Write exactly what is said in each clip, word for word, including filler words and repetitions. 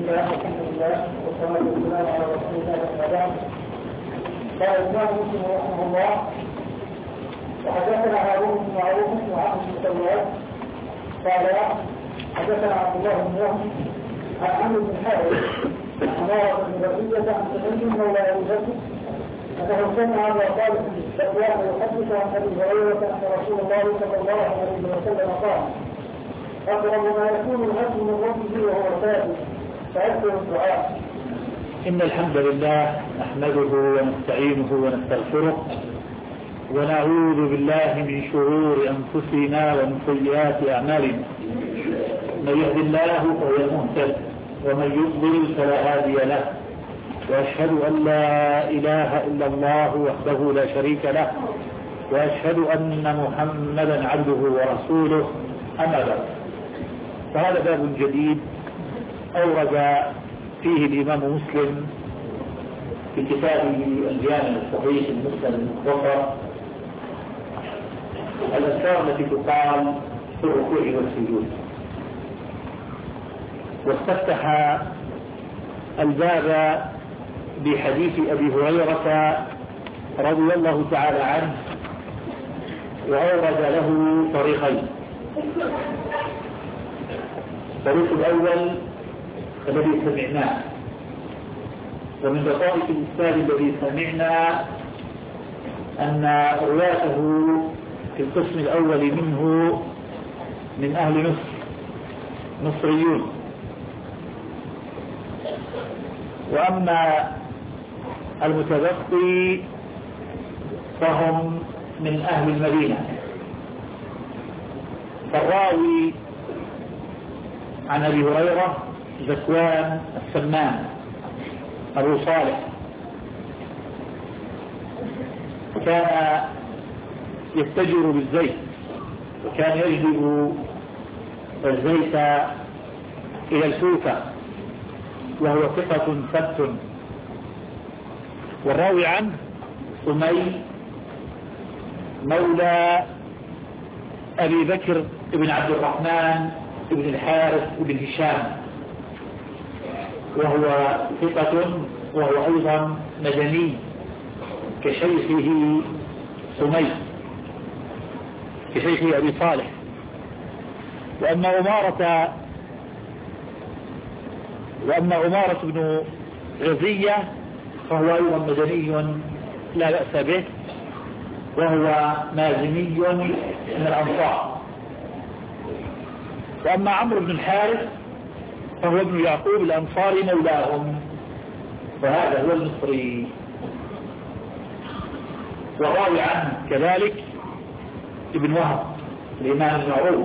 لله والحمد لله والصلاة والسلام على رسول الله وعلى آله. قال الإمام مسلم رحمه الله: وحدثنا هارون بن معروف وعبد بن سواد قال حدثنا عبد الله بن وهب عن عمرو بن حارث عن عمارة بن بقية عن سعيد مولى أبي بكر أنه سمع أبا طالب ذكوان يحدث عن أبي هريرة أن رسول الله صلى الله عليه وسلم قال: أقرب ما يكون العبد من ربه وهو ساجد فأكثر الدعاء. إن الحمد لله نحمده ونستعينه ونستغفره ونعوذ بالله من شرور أنفسنا ومن سيئات أعمالنا. من يهد الله فهو المهتد ومن يضلل فلا هادي له، وأشهد أن لا إله إلا الله وحده لا شريك له، وأشهد أن محمدا عبده ورسوله. أما بعد، فهذا باب جديد أورد فيه الإمام مسلم في كتابه الجامع الصحيح المسند المختصر الأذكار التي تقال في الركوع والسجود، واستفتح الباب بحديث أبي هريرة رضي الله تعالى عنه، وأورد له طريقين. الطريق الأول الذي سمعناه، ومن لطائف الإسناد الذي سمعنا أن رواته في القسم الأول منه من أهل مصر مصريون، وأما المتبقي فهم من أهل المدينة. فالراوي عن أبي هريرة ذكوان السمان أبو صالح، كان يتجر بالزيت وكان يجلب الزيت إلى الكوفة، وهو ثقة ثبت. والراوي عنه سمي مولى أبي بكر بن عبد الرحمن بن الحارث بن هشام، وهو ثقة، وهو أيضا مدني كشيخه سمي كشيخه أبي صالح. وأما أمارة وأما أمارة بن غزية فهو أيضا مدني لا بأس به، وهو مازني من الأنصار. وأما عمرو بن الحارث فهو ابن يعقوب الأنصاري مولاهم، وهذا هو المصري. والراوي عنه كذلك ابن وهب الإمام المعروف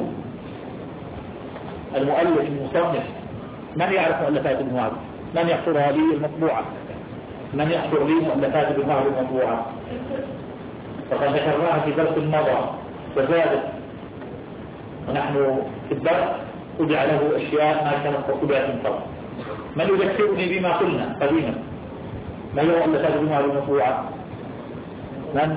المؤلف المصنف. من يعرف مؤلفات ابن وهب؟ من يحصرها لي المطبوعة؟ من يحصر لي مؤلفات ابن وهب المطبوعة؟ فقد ذكرناها في درس مضى وزادت، ونحن في الدرس طبع له أشياء ما كانت طبعت من قبل. من يذكرني بما قلنا قديما؟ ما هي مؤلفات ابن وهب المطبوعة؟ من؟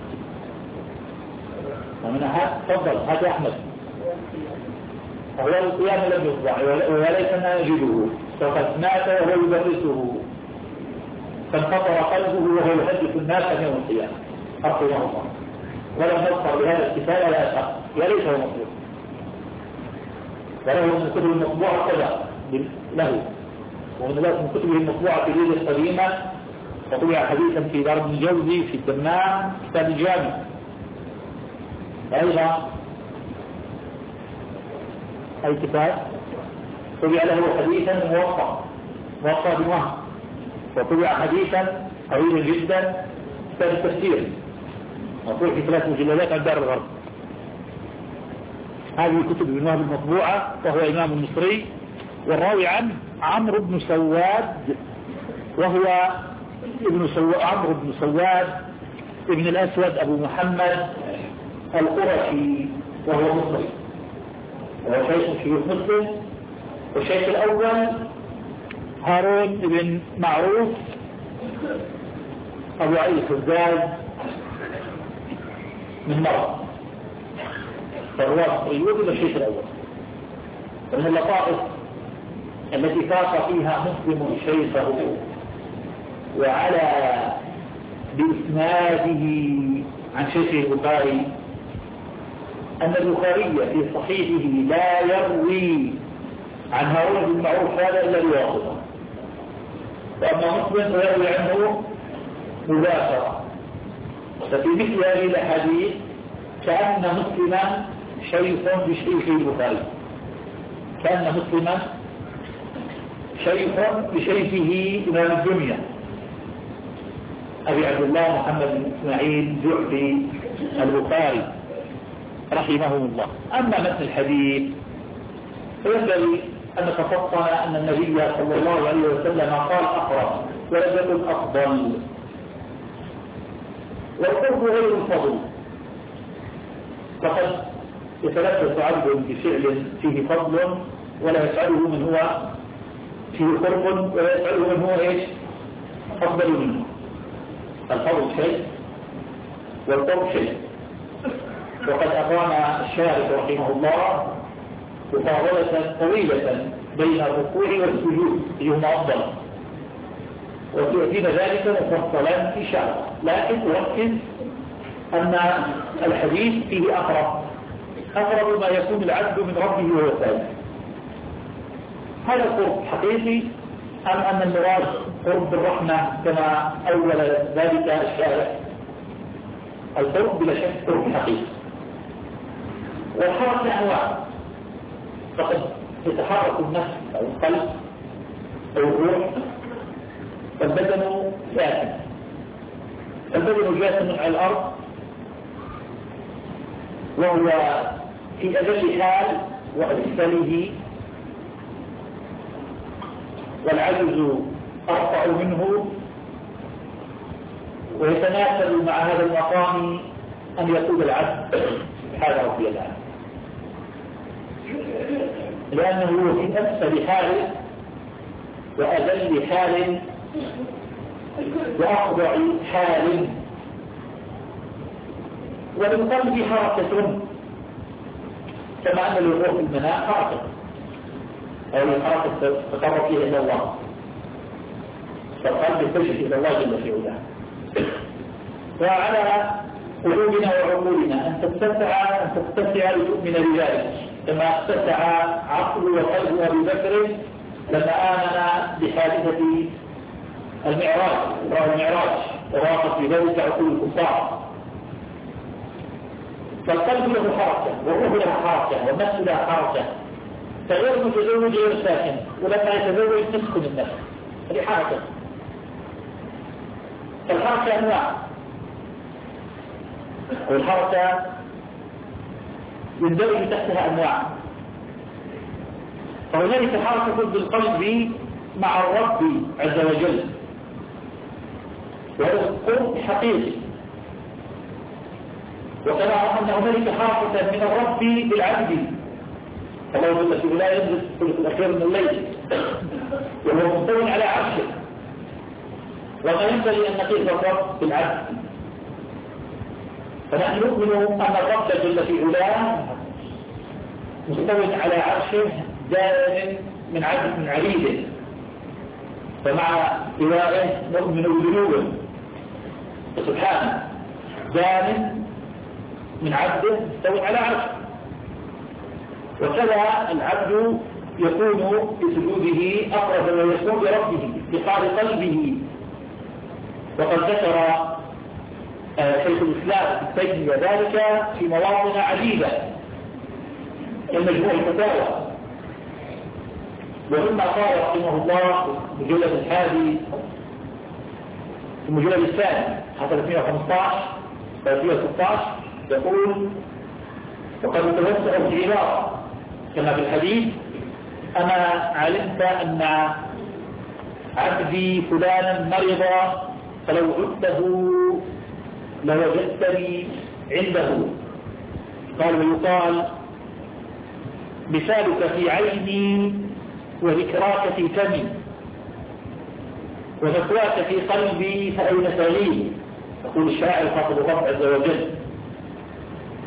ومن هذا تفضل هات أحمد. وهو القيام لم يطبع وليسنا نجده، فقد مات وهو يدرسه، فانفطر قلبه وهو يحدث الناس عن يوم القيامة رحمه الله. ولم نذكر بهذا الكفاية لا أشعر، يا ليته مطلوب. وله من كتب المطبوعة كذا له، ومن كتبه المطبوعة في الليلة القديمة، وطبع حديثا في دار ابن جوزي في الدمام كتاب الجامع. أيضا أي كتاب طبع له حديثا موفق موفق بوهم، وطبع حديثا طويلا جدا كتاب التفسير مطبوع في ثلاث مجلدات عن دار الغرب. هذه كتب ابن وهب المطبوعة، وهو إمام مصري. والراوي عنه عمرو بن سواد، وهو ابن سو... عمرو بن سواد ابن الأسود أبو محمد القرشي، وهو مصري، وهو شيخ شيوخ مسلم. والشيخ الأول هارون بن معروف أبو علي الخزاز من مرة، فهو مصري. وجد الشيخ الأول. ومن اللطائف التي فاق فيها مسلم شيخه وعلى بإسناده عن شيخ البخاري أن البخاري في صحيحه لا يروي عن هارون بن معروف هذا إلا بواسطة، وأما مسلم فيروي عنه مباشرة. ففي مثل هذه الأحاديث كأن مسلما شيخ بشيخ البخاري، كأن مسلما شيخ بشيخه إمام الدنيا أبي عبد الله محمد بن إسماعيل جعفي البخاري رحمه الله. أما مثل الحديث فينبغي أن نتفطن أن النبي صلى الله عليه وسلم قال أقرب ولم يكن أفضل، والقرب غير الفضل. فقد يتلبس عبد بفعل فيه فضل ولا يفعله من هو فيه قرب ولا يفعله من هو إيش أفضل منه. الفضل شيء والقرب شيء. وقد أقام الشارع رحمه الله مفاضلة طويلة بين الركوع والسجود أيهما أفضل، وسيأتينا ذلك مفصلا في شاء، لكن أركز أن الحديث فيه أقرب أقرب ما يكون العبد من ربه وهو ساجد. هذا قرب حقيقي أم أن المراد قرب بالرحمة كما أول ذلك الشارع؟ القرب بلا شك قرب حقيقي. والحركة أنواع، فقد يتحرك النفس أو القلب أو الروح، فالبدن جاثم، البدن جاثم على الأرض وهو في أجل حال وأسفله، والعجز أرفع منه، ويتناسب مع هذا المقام أن يقول العبد سبحان ربي الأعلى، لأنه في أسفل حال وأذل حال وأخضع حال. وللقلب حركة كما أن للروح المناء حركة، أو الحركة تقرب فيها إلى الله، فالقلب يتجه إلى الله جل في علاه. وعلى قلوبنا وعقولنا أن تتسع أن تتسع لتؤمن بذلك، كما اتسع عقل وقلب أبي بكر لما آمن بحادثة المعراج رأى المعراج وراقت في ذلك عقول الكفار. فالقلب له حركة والروح له حركة والنفس له حركة، فغير متزوج غير ساكن، ولما يتزوج تسكن النفس، هذه حركة. فالحركة أنواع، والحركة يندرج تحتها أنواع. فهنالك حركة بالقلب مع الرب عز وجل، وهذا القرب حقيقي. وكما أن هنالك حركة من الرب بالعبد، الله جل في علاه ينزل في الأخير من الليل وهو مستوٍ على عرشه، وما ينبغي أن نقيس الرب بالعبد. فنحن نؤمن أن الرب جل في علاه مستوٍ على عرشه دائم من عبد من عبيده، فمع إلهه نؤمن بذنوبه سبحانه دائم من عبده مستوٍ على عرشه. وكذا العبد يكون بسجوده أقرب ويكون بربه بقعر قلبه. وقد ذكر شيخ الإسلام ابن تيمية ذلك في مواطن عديدة من مجموع الفتاوى، ومما قال رحمه الله في المجلد الحادي في المجلد الثاني ثلاثمائة وخمسة عشر ثلاثمائة وستة عشر يقول: وقد يتوسع في عبارة كما في الحديث: أنا علمت أن عبدي فلانا مرض فلو عدته لوجدتني عنده. قال: ويقال: مثالك في عيني وذكراك في فمي ومثواك في قلبي فأين تغيب. يقول الشاعر خاطب الرب عز وجل.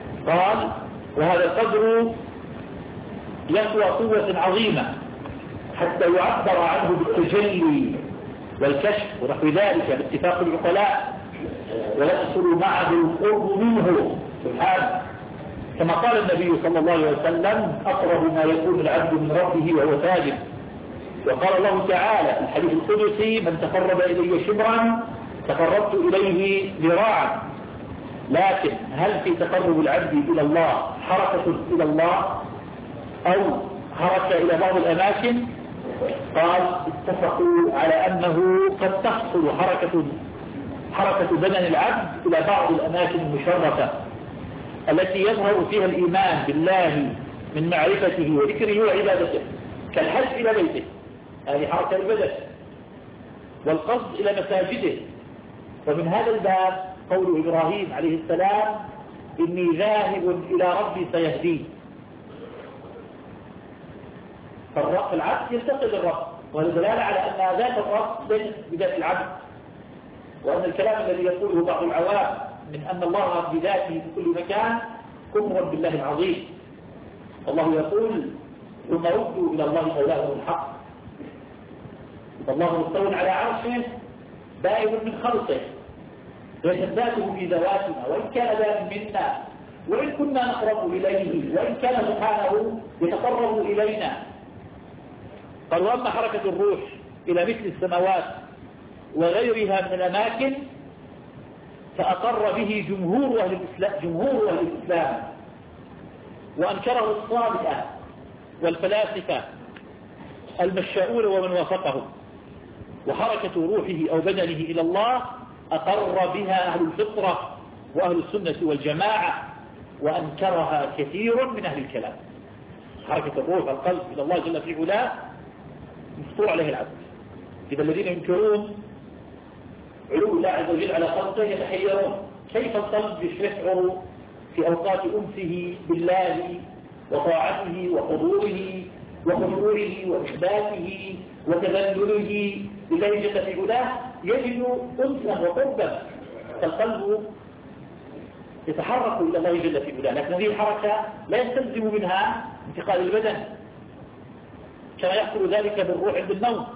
قال: وهذا القدر يقوى قوة عظيمة حتى يعبر عنه بالتجلي والكشف ونحو ذلك باتفاق العقلاء، ويحصل معه القرب منه سبحانه، كما قال النبي صلى الله عليه وسلم: أقرب ما يكون العبد من ربه وهو ساجد. وقال الله تعالى في الحديث القدسي: من تقرب إلي شبرا تقربت إليه ذراعا. لكن هل في تقرب العبد إلى الله حركة إلى الله أو حركة إلى بعض الأماكن؟ قال: اتفقوا على أنه قد تحصل حركة حركة بدن العبد إلى بعض الأماكن المشرفة التي يظهر فيها الإيمان بالله من معرفته وذكره وعبادته، كالحج إلى بيته، هذه حركة البدن، والقصد إلى مساجده. ومن هذا الباب قول إبراهيم عليه السلام: إني ذاهب إلى ربي سيهدين. فالعبد يلتقي بالرب، والدلالة على أن ذات الرب ليست بذات العبد، وأن الكلام الذي يقوله بعض العوام من أن الله بذاته في كل مكان كفر بالله العظيم. الله يقول: ثم ردوا إلى الله مولاهم الحق. فالله مستوى على عرشه بائن من خلقه، ويتباته في ذواتنا، وإن كان بائن منا، وإن كنا نقرب إليه، وإن كان سبحانه يتقرب إلينا. قال: وأما حركة الروح إلى مثل السماوات وغيرها من الأماكن فأقر به جمهور أهل الإسلام, جمهور أهل الإسلام وأنكره الصابئة والفلاسفة المشاؤون ومن وافقهم. وحركة روحه أو بدنه إلى الله أقر بها أهل الفطرة وأهل السنة والجماعة، وأنكرها كثير من أهل الكلام. حركة الروح والقلب إلى الله جل في علاه مفطور عليه العبد. إذا الذين ينكرون علو الله عز وجل على خلقه يتحيرون: كيف القلب يشعر في أوقات أنسه بالله وطاعته وحضوره وخشوعه وإحباته وتذلله لله جل في علاه يجد أنسا وقربا، فالقلب يتحرك إلى الله جل في علاه. لكن هذه الحركة لا يستلزم منها انتقال البدن كما يحصل ذلك بالروح عند النوم.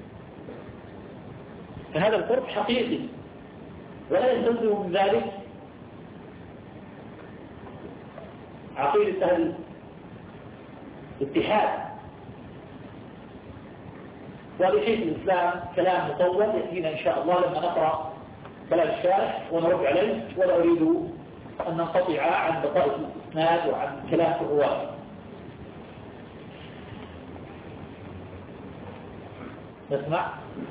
فهذا القرب حقيقي، ولا يستلزم من ذلك عقيدة أهل الاتحاد. ولشيخ الإسلام كلام مطول يأتينا إن شاء الله لما نقرأ كلام الشارح ونرد عليه، ولا أريد أن ننقطع عن بقاء الإسناد وعن كلام الرواة. نسمع.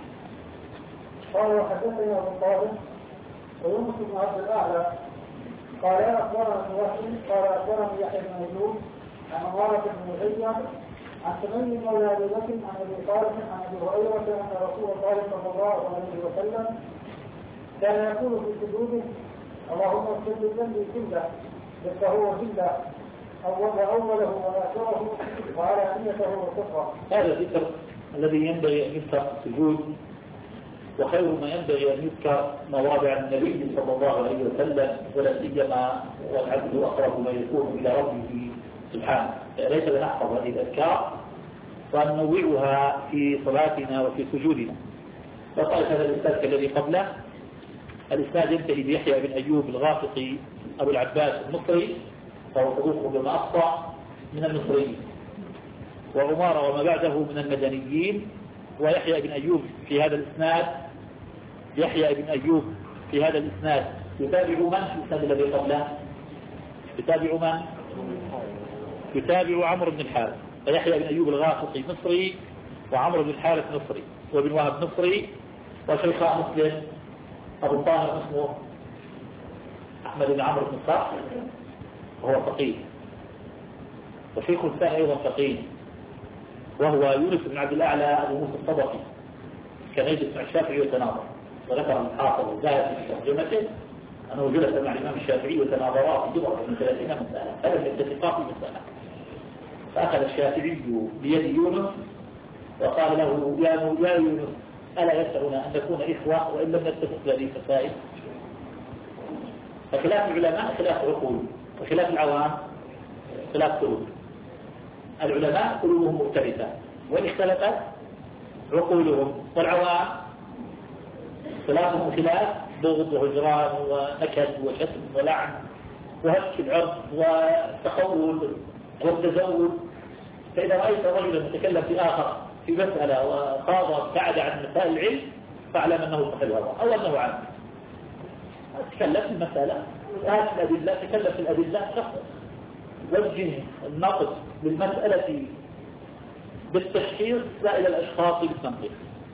قال: وحدثني أبو الطاهر ويونس بن عبد الأعلى قال: أخبرنا ابن وهب قال: أخبرني يحيى بن أيوب عن عمارة بن مغير عن تميم مولى أبي بكر عن أبي طالب عن أبي هريرة أن رسول الله صلى الله عليه وسلم كان يقول في سجوده: اللهم اغفر لي ذنبي كله دقه وجله وأوله وآخره وعلانيته وسره. هذا الذكر الذي ينبغي أن يذكر في السجود، وخير ما ينبغي أن يذكر مواضع النبي صلى الله عليه وسلم، ولا سيما والعبد أقرب ما يكون إلى ربه سبحانه. ليس لنحفظ هذه الأذكار وأن ننوعها في صلاتنا وفي سجودنا. وقال هذا الإسناد الذي قبله، الإسناد ينتهي بيحيى بن أيوب الغافقي أبو العباس المصري، فهو صدوق بما أخطأ من المصريين، وعمارة وما بعده من المدنيين. ويحيى بن أيوب في هذا الإسناد يحيى بن أيوب في هذا الإسناد يتابع من في الإسناد الذي قبله؟ يتابع من؟ يتابع عمرو بن الحارث. فيحيى بن أيوب الغافقي مصري، وعمرو بن الحارث مصري، وابن وهب مصري، وشيخاء مسلم أبو طاهر اسمه أحمد بن عمرو بن صالح وهو فقيه، وشيخ الثاني أيضا فقيه وهو يونس بن عبد الأعلى أبو موسى الصدقي، كان يجلس مع الشافعي ويتناظر. وذكر الحافظ الذهبي في ترجمته أنه جلس مع الإمام الشافعي وتناظرا في جمعة من ثلاثين مسألة، فلم يتفقا في مسألة. فأخذ الشافعي بيد يونس وقال له: يا يونس، ألا يسعنا أن نكون إخوة وإن لم نتفق في هذه المسائل؟ فخلاف العلماء خلاف عقول، وخلاف العوام خلاف قلوب. العلماء قلوبهم مختلفة، وإن اختلفت عقولهم. والعوام خلافهم خلاف بغض وهجران ونكد وشتم ولعن وهتك العرض وتقول والتزود. فإذا رأيت رجلا يتكلم في آخر في مسألة وخاض ابتعد عن مسائل العلم فاعلم أنه صاحب هوى أو أنه عام. تكلم في المسألة هات الأدلة، تكلم في الأدلة، شخص وجه النقد للمسألة بالتشخيص لا إلى الأشخاص بالتنقيح.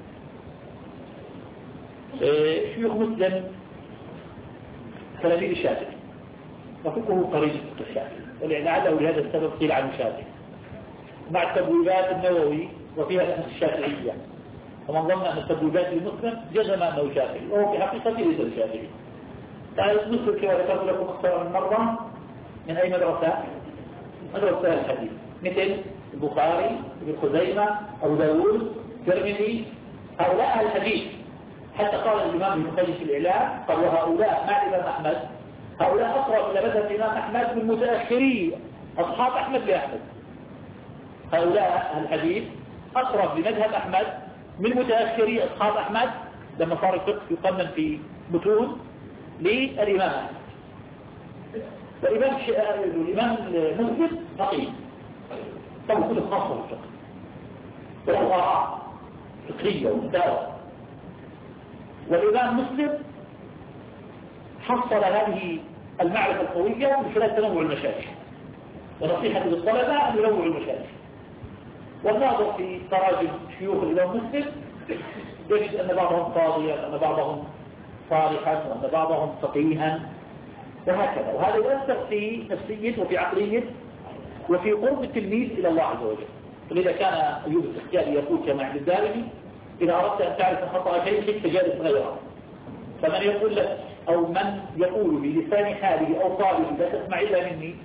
شيوخ مسلم تلاميذ الشافعي وفقه قريب من الشافعي، ولعله لهذا السبب قيل عن الشافعي مع التبويبات النووي وفيها الأنس الشافعية، ومن ظن أن التبويبات المسلم جزم أنه شافعي وهو في حقيقته ليس الشافعي. تعرف مسلم كما ذكرت لكم أكثر من مرة من أي مدرسة؟ مدرسة الحديث مثل البخاري، ابن خزيمة، أبو داود، الترمذي، هؤلاء أهل الحديث. حتى قال الإمام ابن القيم في الإعلام قال وهؤلاء مع الإمام أحمد هؤلاء أقرب إلى مذهب الإمام أحمد من متأخري أصحاب أحمد لأحمد. هؤلاء أهل الحديث أقرب لمذهب أحمد من متأخري أصحاب أحمد لما صار الفقه يقنن في متون للإمام أحمد. والإمام الإمام مسلم فقيه طبعا كل خاصة بالفقه وله آراء فقهية ومتاوى. والإمام مسلم حصل هذه المعرفة القوية من خلال تنوع المشايخ، ونصيحة للطلبة أن ينوعوا المشايخ. والناظر في تراجم شيوخ الإمام مسلم يجد أن بعضهم قاضيا وأن بعضهم صالحا وأن بعضهم فقيها وهكذا. وهذا يؤثر في نفسية وفي عقلية وفي قرب التلميذ إلى الله عز وجل. فلذا كان أيوب السختياني يقول كما عند الدارمي إذا أردت أن تعرف خطأ شيخك فجالس غيره. فمن يقول لك أو من يقول بلسان حاله أو قاله لا تسمع إلا مني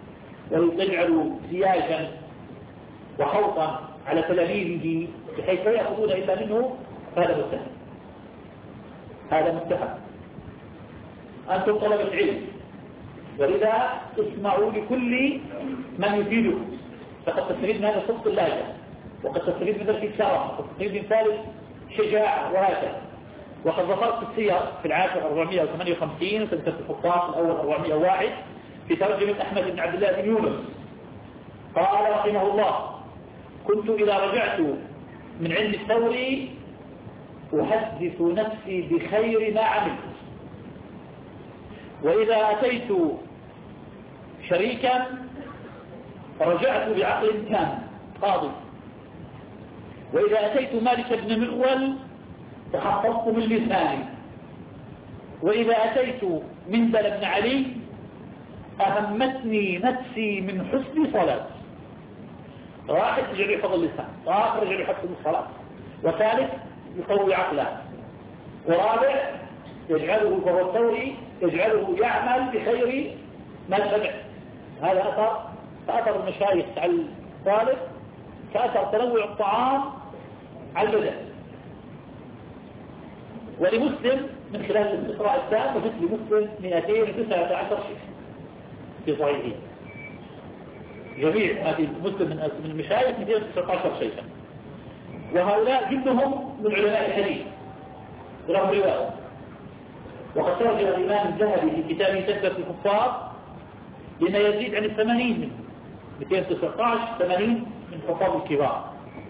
ويجعل سياجا وخوطا على تلاميذه بحيث لا يأخذون إلا منه فهذا متهم. هذا متهم. أنتم طلبة علم ولذا اسمعوا لكل من يفيدكم، فقد تستفيد من هذا صدق اللهجة، وقد تستفيد من ذلك الشرف، وقد تستفيد من ثالث شجاعة وهكذا. وقد ظهرت السير في العاشر أربعمائة وثمانية وخمسين سنة الحفاظ الأول أربعمائة وواحد في ترجمة أحمد بن عبد الله بن يونس قال رحمه الله كنت إذا رجعت من عند الثوري أحدث نفسي بخير ما عملت، وإذا أتيت شريكا رجعت بعقل تام قاضي، وإذا أتيت مالك بن مغول تحفظت من لساني، وإذا أتيت منزل بن علي أهمتني نفسي من حسن صلاة. واحد يجعل يحفظ اللسان، وآخر يجعل يحفظ الصلاة، وثالث يقوي عقله، ورابع يجعله فهو الثوري يجعله يعمل بخير ما سمع. هذا أثر فأثر المشايخ على الطالب كأثر تنوع الطعام على البدن. ولمسلم من خلال الاستقراء التام وجد لمسلم مئتين وتسعة عشر شيخ في صحيحه، جميع ما في مسلم من المشايخ مئتين وتسعة عشر شيخا، وهؤلاء جلهم من علماء الحديث لهم رواية. وقد ترجم الإمام الذهبي في كتابه تذكرة الحفاظ لما يزيد عن الثمانين منه، مئتين وتسعة عشر ثمانين من حفاظ الكبار.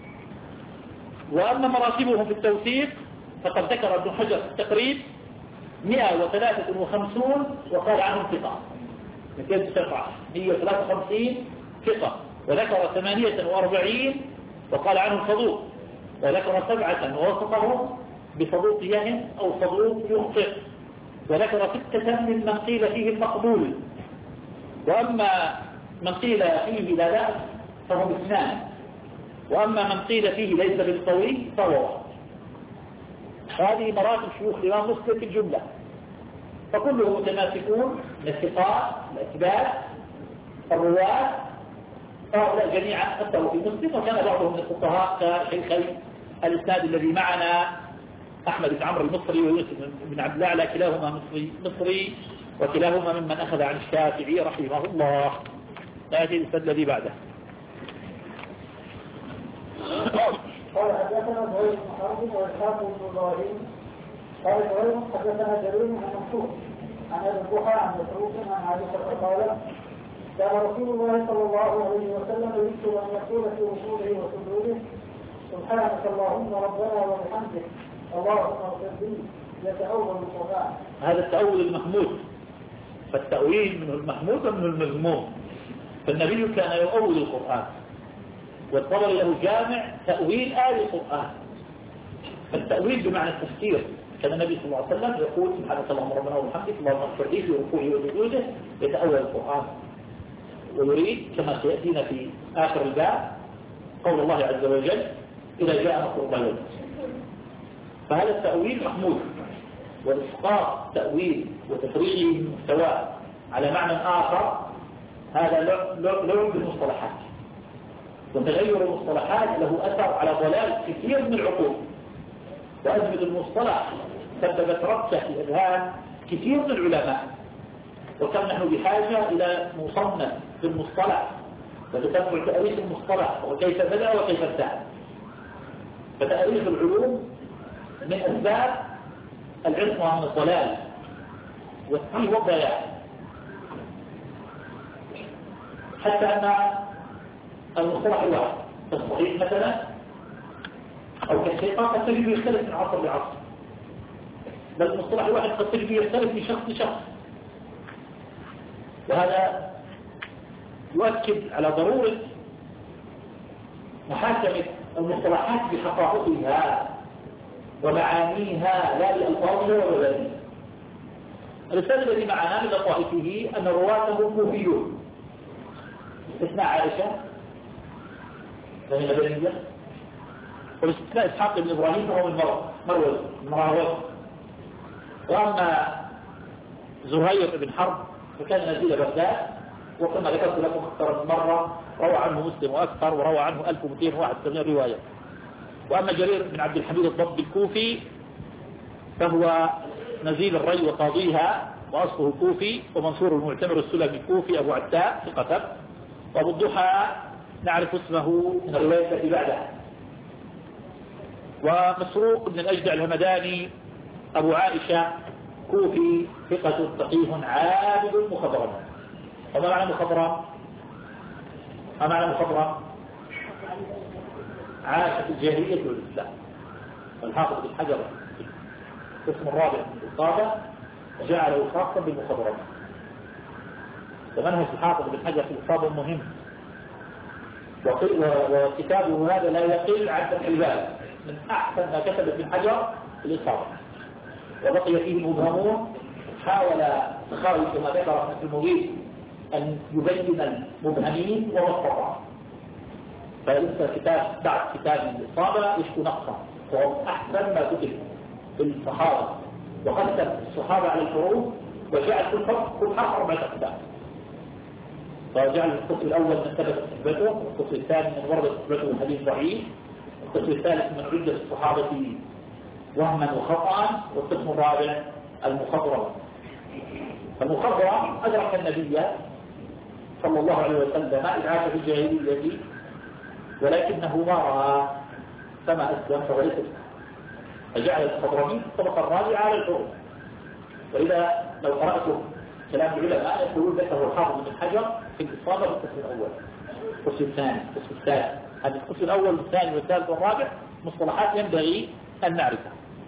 وأما مراتبهم في التوثيق فقد ذكر ابن حجر في التقريب مئة وثلاثة وخمسين وقال عنهم ثقة، مئتين وتسعة عشر مئة وثلاثة وخمسين ثقة، وذكر ثمانية وأربعين وقال عنهم صدوق، وذكر سبعة ووصفهم بصدوقيهم أو صدوق يخطئ، وذكر ستة من من قيل فيه المقبول. وأما من قيل فيه لا بأس فهم اثنان، وأما من قيل فيه ليس بالقوي فهو واحد. هذه مراتب شيوخ الإمام مسلم في الجملة، فكلهم متماسكون من الثقات الأثبات الرواة، هؤلاء جميعا أثروا في مسلم. وكان بعضهم من الفقهاء كشيخي الإسناد الذي معنا أحمد بن عمرو المصري ويوسف بن عبد الأعلى كلاهما مصري مصري وكلاهما ممن أخذ عن الشافعي رحمه الله. هذه الإسناد الذي بعده قال حدثنا زهير بن حرب وإسحاق بن إبراهيم قال زهير حدثنا جرير عن منصور عن أبي الضحى عن مسعود عن عائشة قال كان رسول الله صلى الله عليه وسلم يذكر أن يقول في ركوعه وسجوده سبحانك اللهم ربنا وبحمدك اللهم اغفر لي يتأول القرآن. هذا التأول المحمود، فالتأويل من المحمود ومن المذموم. فالنبي كان يؤول القرآن، والطبري له جامع تأويل آل القرآن. فالتأويل بمعنى التفسير، كان النبي صلى الله عليه وسلم يقول سبحانك اللهم ربنا وبحمدك اللهم اغفر لي في ركوعه وسجوده يتأول القرآن. ويريد كما سيأتينا في آخر الباب قول الله عز وجل إذا جاء نصر الله. فهذا التأويل محمود، والإسقاط تأويل وتفريغه من مستواه على معنى آخر هذا لعب بالمصطلحات، وتغير المصطلحات له أثر على ضلال كثير من العقول، وأزمة المصطلح سببت ربكة في أذهان كثير من العلماء. وكم نحن بحاجة إلى مصنف في المصطلح وتتبع تأريخ المصطلح وكيف بدأ وكيف انتهى. فتأريخ العلوم من أسباب العصمة من الضلال والتيه والضياع، حتى أن المصطلح الواحد كالصحيح مثلا أو كالثقة قد تجد يختلف من عصر لعصر، بل المصطلح الواحد قد تجد يختلف من شخص لشخص. وهذا يؤكد على ضرورة محاكمة المصطلحات بحقائقها ومعانيها لا بألفاظها ومبانيها. الأستاذ الذي معنا من لطائفه أن رواته كوفيون باستثناء عائشة فهي مدنية، وباستثناء إسحاق بن إبراهيم فهو من مروز مراوز. وأما زهير بن حرب فكان نزيل بغداد، وكما ذكرت لكم أكثر من مرة روى عنه مسلم وأكثر، وروى عنه ألف ومئتين وواحد وثمانين رواية. وأما جرير بن عبد الحميد الضبي الكوفي فهو نزيل الري وقاضيها وأصله كوفي، ومنصور المعتمر السلمي الكوفي أبو عتاء ثقة. وأبو الضحى نعرف اسمه من الرواية التي بعدها. ومسروق بن الأجدع الهمداني أبو عائشة كوفي ثقة فقيه عابد مخضرم. وما معنى مخضرم؟ ما معنى مخضرم؟ عاشت الجاهلية والإسلام. والحافظ بن حجر القسم الرابع من الإصابة وجعله خاصا بالمخضرم. ومنهج الحافظ بن حجر في الإصابة مهم، وكتابه هذا لا يقل عن فتح الباب من أحسن ما كتب ابن حجر في الإصابة. وبقي فيه المبهمون، حاول تخارج كما ذكر ابن المغيث أن يبين المبهمين وما استطاع. فلسه كتاب بعد كتاب الإصابة يشكو نقصا، وهو أحسن ما كتب في الصحابة، وقسم الصحابة على الحروف وجعل كل حرف كل حرف أربعة أقسام. فجعل القسم الأول من ثبت صحبته، والقسم الثاني من ورد صحبته الحديث ضعيف، والقسم الثالث من عدة الصحابة وهما وخطأ، والقسم الرابع المخضرم. فالمخضرم أدرك النبي صلى الله عليه وسلم إذ عاش في الجاهلية، ولكنه ما رأى كما أسلم فهو ليس، فجعل المخضرمين الطبقة الرابعة على الحروف. وإذا لو قرأتم كلام العلماء يقولون ذكره الحافظ بن حجر في الإصابة بالقسم الأول، القسم الثاني، القسم الثالث. هذا القسم الأول والثاني والثالث والرابع مصطلحات ينبغي أن نعرفها.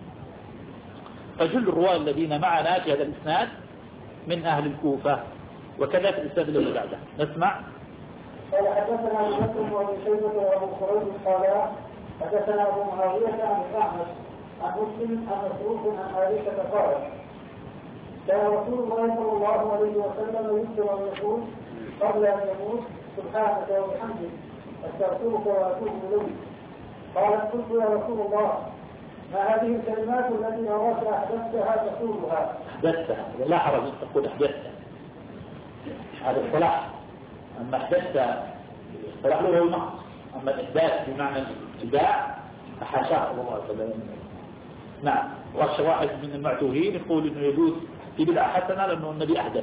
فجل الرواة الذين معنا في هذا الإسناد من أهل الكوفة، وكذا في الإسناد الذي بعده. نسمع. قال حدثنا أبو بكر وأبو شيبة وأبو خريج قال حدثنا أبو معاوية عن الأعمش عن مسلم عن مسروق عن عائشة قالت كان رسول الله صلى الله عليه وسلم يذكر ويقول قبل أن يموت سبحانك وبحمدك أستغفرك وأتوب إليك. قالت قلت يا رسول الله ما هذه الكلمات التي أراك أحدثتها تقولها؟ أحدثتها لا حرج أن تقول أحدثتها، هذا الصلاح. أما أحدثتها الصلاح له النقص، أما الإحداث بمعنى الابتداع فحاشاه الله عليه وسلم. نعم. ورش واحد من المعتوهين يقول إنه يجوز في بدعة حسنة لأنه النبي أحدث.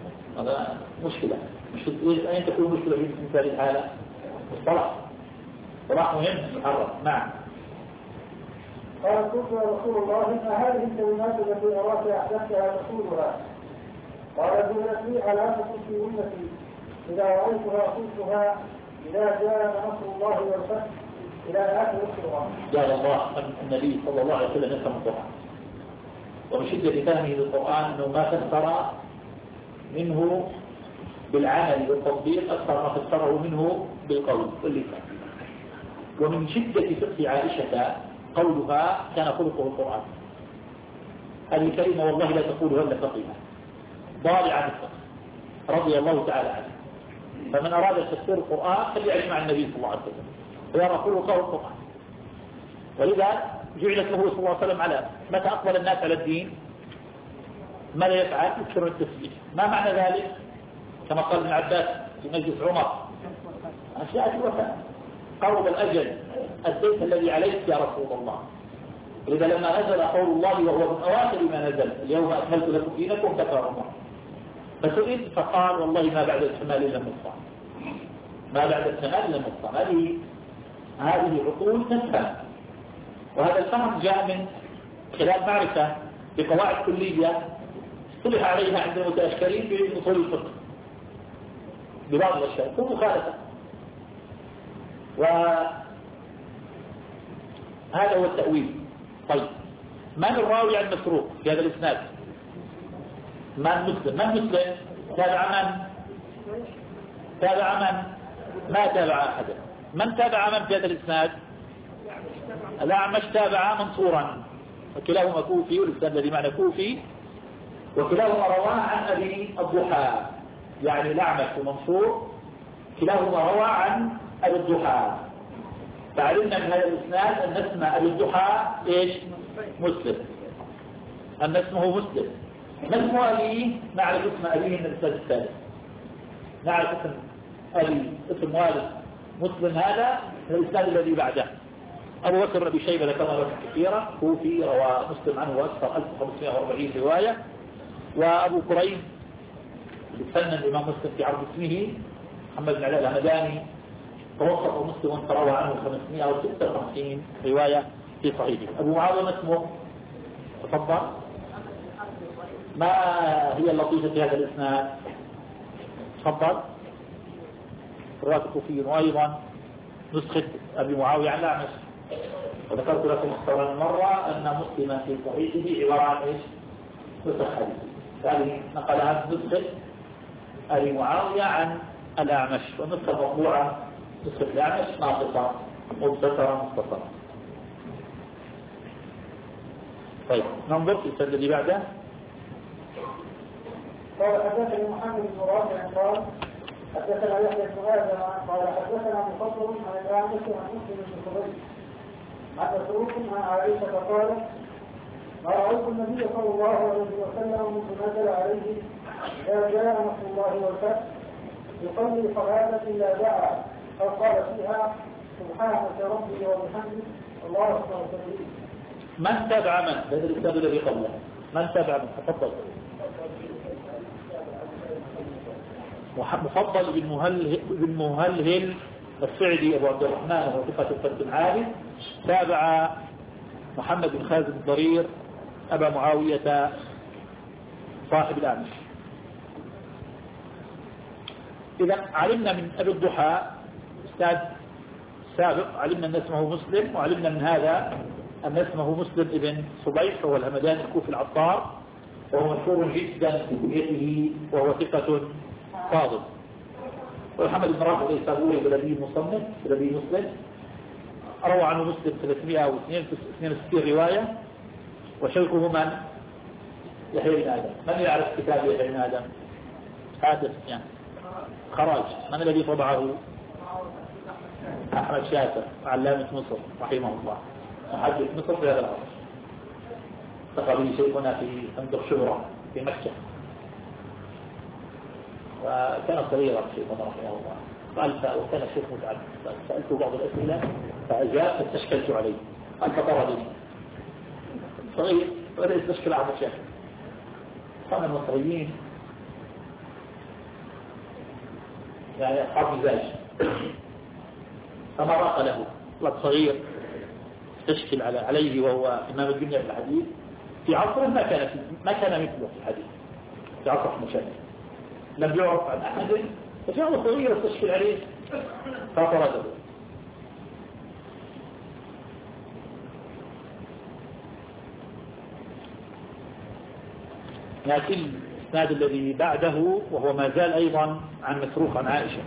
هذا مشكلة. مش أين تكون مشكلة في مثال الحالة؟ الصلاح. صلاح مهم محرم. نعم. قال قلت يا رسول الله ما هذه الكلمات التي أراك أحدثتها تقولها؟ قال جعلت لي علامة في أمتي إذا رأيتها قلتها إذا جاء نصر الله والفتح إلى آخر القرآن. قال الله النبي صلى الله عليه وسلم يفهم القرآن، ومن شدة فهمه للقرآن أنه ما فسر منه بالعمل والتطبيق أكثر ما فسره منه بالقول واللسان. ومن شدة فقه عائشة قولها كان خلقه القرآن. هذه كلمة والله لا تقولها إلا فقيها ضارعا الفقه رضي الله تعالى عنه. فمن أراد تفسير القرآن فليعيش مع النبي صلى الله عليه وسلم ويرى خلقه القرآن. ولذا جعلت له صلى الله عليه وسلم على متى أقبل الناس على الدين ماذا يفعل؟ يكثر التسبيح. ما معنى ذلك؟ كما قال ابن عباس في مجلس عمر أشياء الوفاء قرب الأجل الدين الذي عليك يا رسول الله. لذا لما نزل قول الله وهو من أواخر ما نزل اليوم أكملت لكم دينكم كفر الله، فسئل فقال والله ما بعد الكمال إلا النصران، ما بعد الكمال إلا النصران. هذه هذه عقول تفهم، وهذا الفهم جاء من خلال معرفة بقواعد كلية اصطلح عليها عند المتأخرين في أصول الفقه ببعض الأشياء كل مخالفة. وهذا هو التأويل. طيب من الراوي عن مسروق في هذا الإسناد؟ من مسلم؟ من مسلم؟ تابع من؟ تابع من؟ ما تابع أحدا. من تابع من في هذا الإسناد؟ الأعمش تابع منصورا، وكلاهما كوفي، والإسناد الذي معنى كوفي، وكلاهما رواه عن أبي الضحى، يعني الأعمش ومنصور كلاهما روى عن أبي الضحى. فعلمنا من هذا الإسناد أن اسم أبي الضحى إيش؟ مسلم، أن اسمه مسلم. ما اسم أبيه؟ نعرف اسم أبيه من الإسناد الثالث، نعرف اسم أبي اسم والد مسلم هذا من الإسناد الذي بعده. أبو بكر بن شيبة ذكر مرات كثيرة كوفي، روى مسلم عنه أكثر ألف وخمسمائة وأربعين رواية. وأبو كريم سنن الإمام مسلم في عرض اسمه محمد بن علاء الهمداني، توسط مسلم فروى عنه خمسمائة وستة وخمسين رواية في صحيحه. أبو معاوية ما اسمه؟ تفضل. ما هي اللطيفة في هذا الإسناد؟ تفضل. رواية كوفي، وأيضا نسخة أبي معاوية عن الأعمش. وذكرت لكم أكثر من مرة أن مسلما في صحيحه عبارة عن إيش؟ نسخ حديث. هذه نقلها نسخة أبي معاوية عن الأعمش، والنسخة المطبوعة نسخة الأعمش ناقصة مبتكرة مختصرة. طيب ننظر في السنة الذي بعده. قال حدثني محمد بن رافع قال حدثنا يحيى بن آدم قال حدثنا مفضل عن الأعمش عن مسلم بن خبيب عن مسروق عن عائشة قالت ما رأيت النبي صلى الله عليه وسلم منذ نزل عليه إذا جاء نصر الله والفتح يصلي صلاة إلا دعا فقال فيها سبحانك ربي وبحمدك الله أكبر كبير. من تابع من؟ هذا الإسناد الذي قبله من تابع من؟ تفضل. مفضل بن مهلهل بن مهلهل السعدي أبو عبد الرحمن وهو ثقة فرد عالي، تابع محمد بن خالد الضرير أبا معاوية صاحب الأعمش. إذا علمنا من أبي الضحى أستاذ سابق، علمنا أن اسمه مسلم، وعلمنا من هذا أن اسمه مسلم ابن صبيح وهو الهمداني الكوفي العطار، وهو مشهور جدا في كنيته وهو ثقة فاضل. ومحمد بن رافع النيسابوري بلدي مصنف بلدي مسلم، روى عنه مسلم ثلاثمائة واثنين وستين رواية. وشيخه من؟ يحيى بن آدم. من يعرف كتاب يحيى بن آدم؟ هذا يعني خراج. من الذي طبعه؟ أحمد شاكر علامة مصر رحمه الله، محدث مصر في هذا العصر، التقى به شيخنا في فندق شهرة في مكة، وكان صغيرا شيخنا رحمه الله. قال وكان الشيخ متعب، سألته بعض الأسئلة فأجاب فاستشكلت عليه، قال فطردني صغير ولا يستشكل على مشاكل. كان المصريين يعني أصحاب مزاج، فما راق له طلب صغير تشكل على عليه وهو إمام الدنيا في الحديث في عصره ما كان ما كان مثله في الحديث في عصر أحمد شاكر لم يعرف عن أحد فجاء صغير تشكل عليه فطرده. لكن الإسناد الذي بعده وهو ما زال أيضا عن مسروق عن عائشة.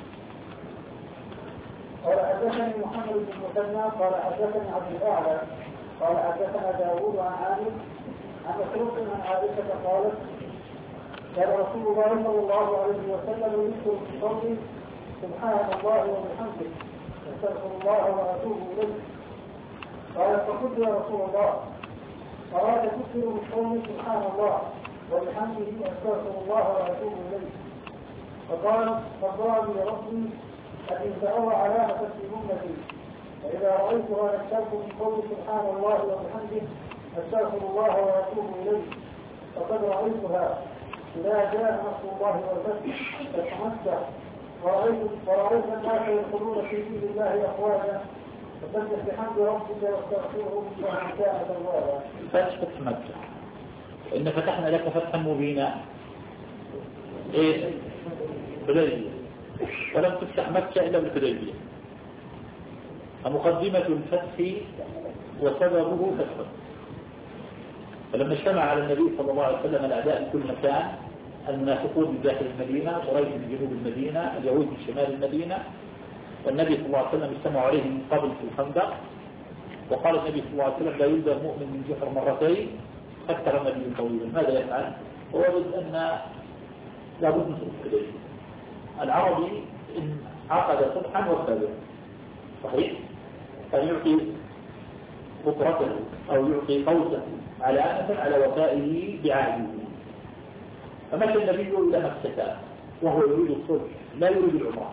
قال حدثني محمد بن المثنى قال حدثني عبد الأعلى قال حدثنا داوود عن عامر عن مسروق عن عائشة قالت كان رسول الله صلى الله عليه وسلم يذكر في قوله سبحان الله وبحمده استغفر الله واتوب اليه. قالت فقلت يا رسول الله أراك تكثر من قوله سبحان الله وبحمده استغفر الله واتوب اليه. فقالت فضرني ربي أن ترى علامة في أمتي فإذا رأيتها نكتب من قول سبحان الله وبحمده أستغفر الله وأتوب إليه فقد رأيتها إذا جاء نصر الله والفتح فتمسح ورأيت ورأيت الناس يدخلون في دين الله أفواجا فسبح بحمد ربك واستغفره إنه كان توابا. فتح فتح مكة إن فتحنا لك فتحا مبينا إيه حديبية ولم تفتح مكة إلا بالحديبية. مقدمة الفتح وسببه فتح. فلما اجتمع على النبي صلى الله عليه وسلم الأعداء في كل مكان المنافقون من داخل المدينة قريش من جنوب المدينة اليهود من شمال المدينة والنبي صلى الله عليه وسلم اجتمعوا عليه من قبل في الخندق وقال النبي صلى الله عليه وسلم لا يلدى المؤمن من جحر مرتين أكثر نبي طويلا. ماذا يفعل؟ هو يجد أن لابد من صلح الحديبية. العربي إن عقد صلحا وثابا صحيح كان يعطي بطرته أو يعطي قوسه علامة على وفائه بعهده. فمشى النبي إلى مكة وهو يريد الصلح لا يريد العمرة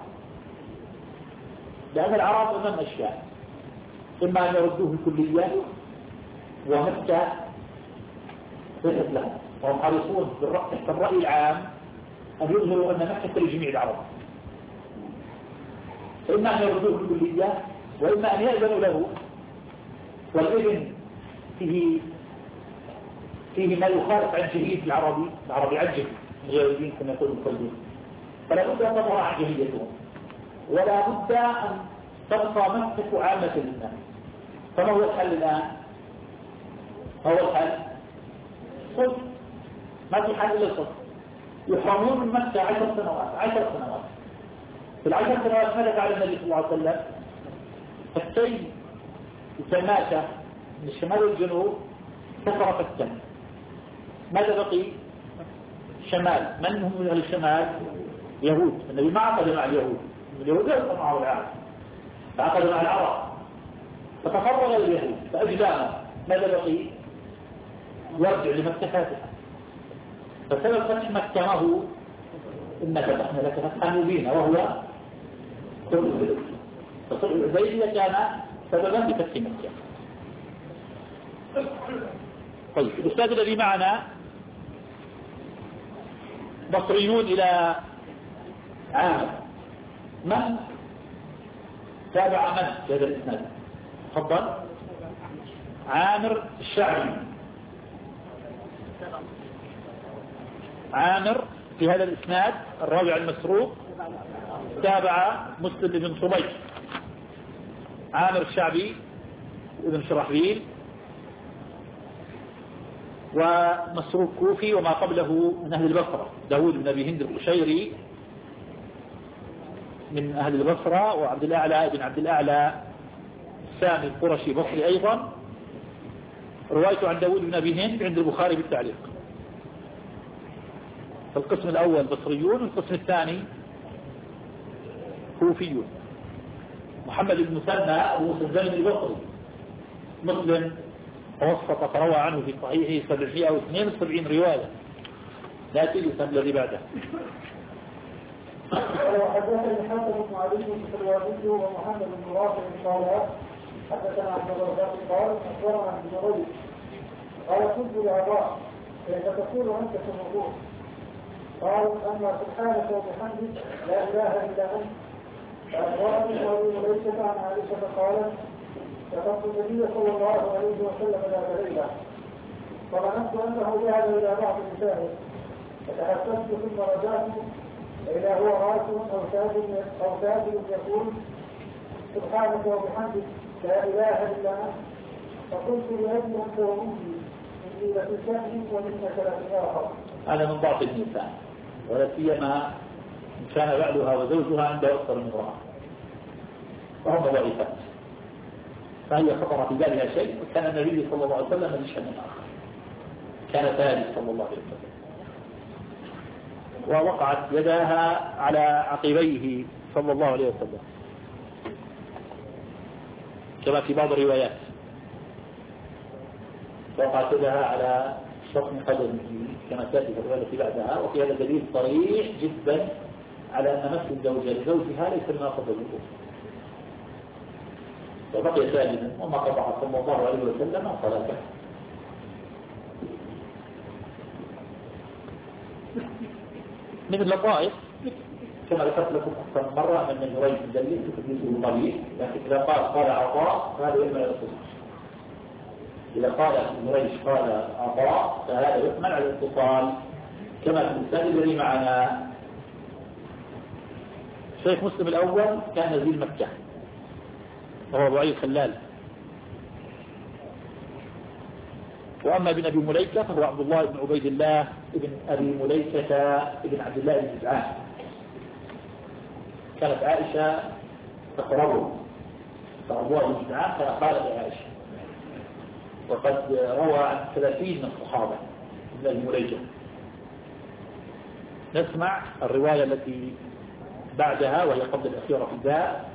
لأن العرب أمام أشياء إما أن يردوه الكلية ومكة ليست لهم وهم حريصون تحت الرأي العام أن يظهروا أن مكة لجميع العرب فإما أن يردوه الكلية وإما أن يأذنوا له والإذن فيه فيه ما يخالف عن جهية العربي العربي عجل من غير الدين كما يقول المقلدون فلا بد أن تظهر عن جهيتهم ولا بد أن تبقى مكة عامة للناس. فما هو الحل الآن؟ ما هو الحل؟ صلح. ما في حل إلا الصلح. يحرمون من مكة عشر سنوات عشر سنوات في العشر سنوات ملك على النبي صلى الله عليه وسلم السيل يتماشى من الشمال والجنوب كثر فتن. ماذا بقي؟ شمال. من هم من الشمال؟ يهود. النبي ما عقد مع اليهود اليهود يلقى معه العالم فعقد مع العرب فتفرغ اليهود فأجلاهم. ماذا بقي؟ يرجع لمكة فاتحة. فسبب فتح مكة ما هو إن فتحنا لك فتحا مبينا وهو صلح الحديبية. فصلح الحديبية كان سببا لفتح مكة. طيب الأستاذ الذي معنا بصريون إلى عامر من تابع من في هذا الإسناد؟ تفضل. عامر الشعبي. عامر في هذا الإسناد الراوي عن مسروق تابع مسلم بن صبيح. عامر الشعبي ابن شرحبيل ومسروق كوفي وما قبله من أهل البصرة. داود بن أبي هند القشيري من أهل البصرة وعبد الأعلى بن عبد الأعلى السامي القرشي بصري أيضا. روايته عن داود بن أبي هند عند البخاري بالتعليق. فالقسم الأول بصريون والقسم الثاني كوفيون. محمد بن مثنى أبو سلمان البصري مسلم توسط فروى عنه في صحيحه سبعمائة واثنين وسبعين رواية لا تلك الذي بعده. حدثني حسن بن علي الحلواني ومحمد بن رافع قال حدثنا عبد الرزاق قال اخبرنا عن جريج قال قلت لعطاء كيف تقول انت في الوضوء؟ قال اما سبحانك وبحمدك لا اله الا انت فاخبرني ولي مليكة عن عائشة قالت شكرت النبي صلى الله عليه وسلم ذات ليلة فظننت أنه ذهب إلى بعض نسائه فتحسست ثم رجعت إذا هو راكع أو ساجد أو ساجد يقول سبحانك وبحمدك لا إله إلا أنت فقلت لأبي أنت وأمي إني لفي شأن ومنك لفي آخر. هذا من ضعف الإنسان ولا سيما إن كان بعلها وزوجها عنده أكثر من امرأة وهم ضعيفات فهي خطر في بالها شيء وكان النبي صلى الله عليه وسلم من شأن آخر كان ثالث صلى الله عليه وسلم ووقعت يداها على عقبيه صلى الله عليه وسلم كما في بعض الروايات وقعت يدها على شطن قدمه كما تأتي في الرواية التي بعدها وفي هذا دليل صريح جدا على أن مس الزوجة لزوجها ليس ما قبل الوقوف وبقي سالما وما قطع صلى الله عليه وسلم صلاته. من اللطائف كما ذكرت لكم أكثر مرة أن النويل مدلل تدليسه قليل لكن إذا قال قال عطاء فهذا يحمل على الاتصال. إذا قال النويل قال عطاء فهذا يحمل على الاتصال كما في المثال الذي معنا. شيخ مسلم الأول كان نزيل مكة وهو ضعيف خلال. وأما ابن أبي مليكة فهو عبد الله بن عبيد الله ابن أبي مليكة ابن عبد الله بن جدعان. كانت عائشة تقربه فعبد الله بن جدعان كان خالد عائشة وقد روى عن ثلاثين من الصحابة من أبي مليكة. نسمع الرواية التي بعدها وهي قبل الأخيرة في الباء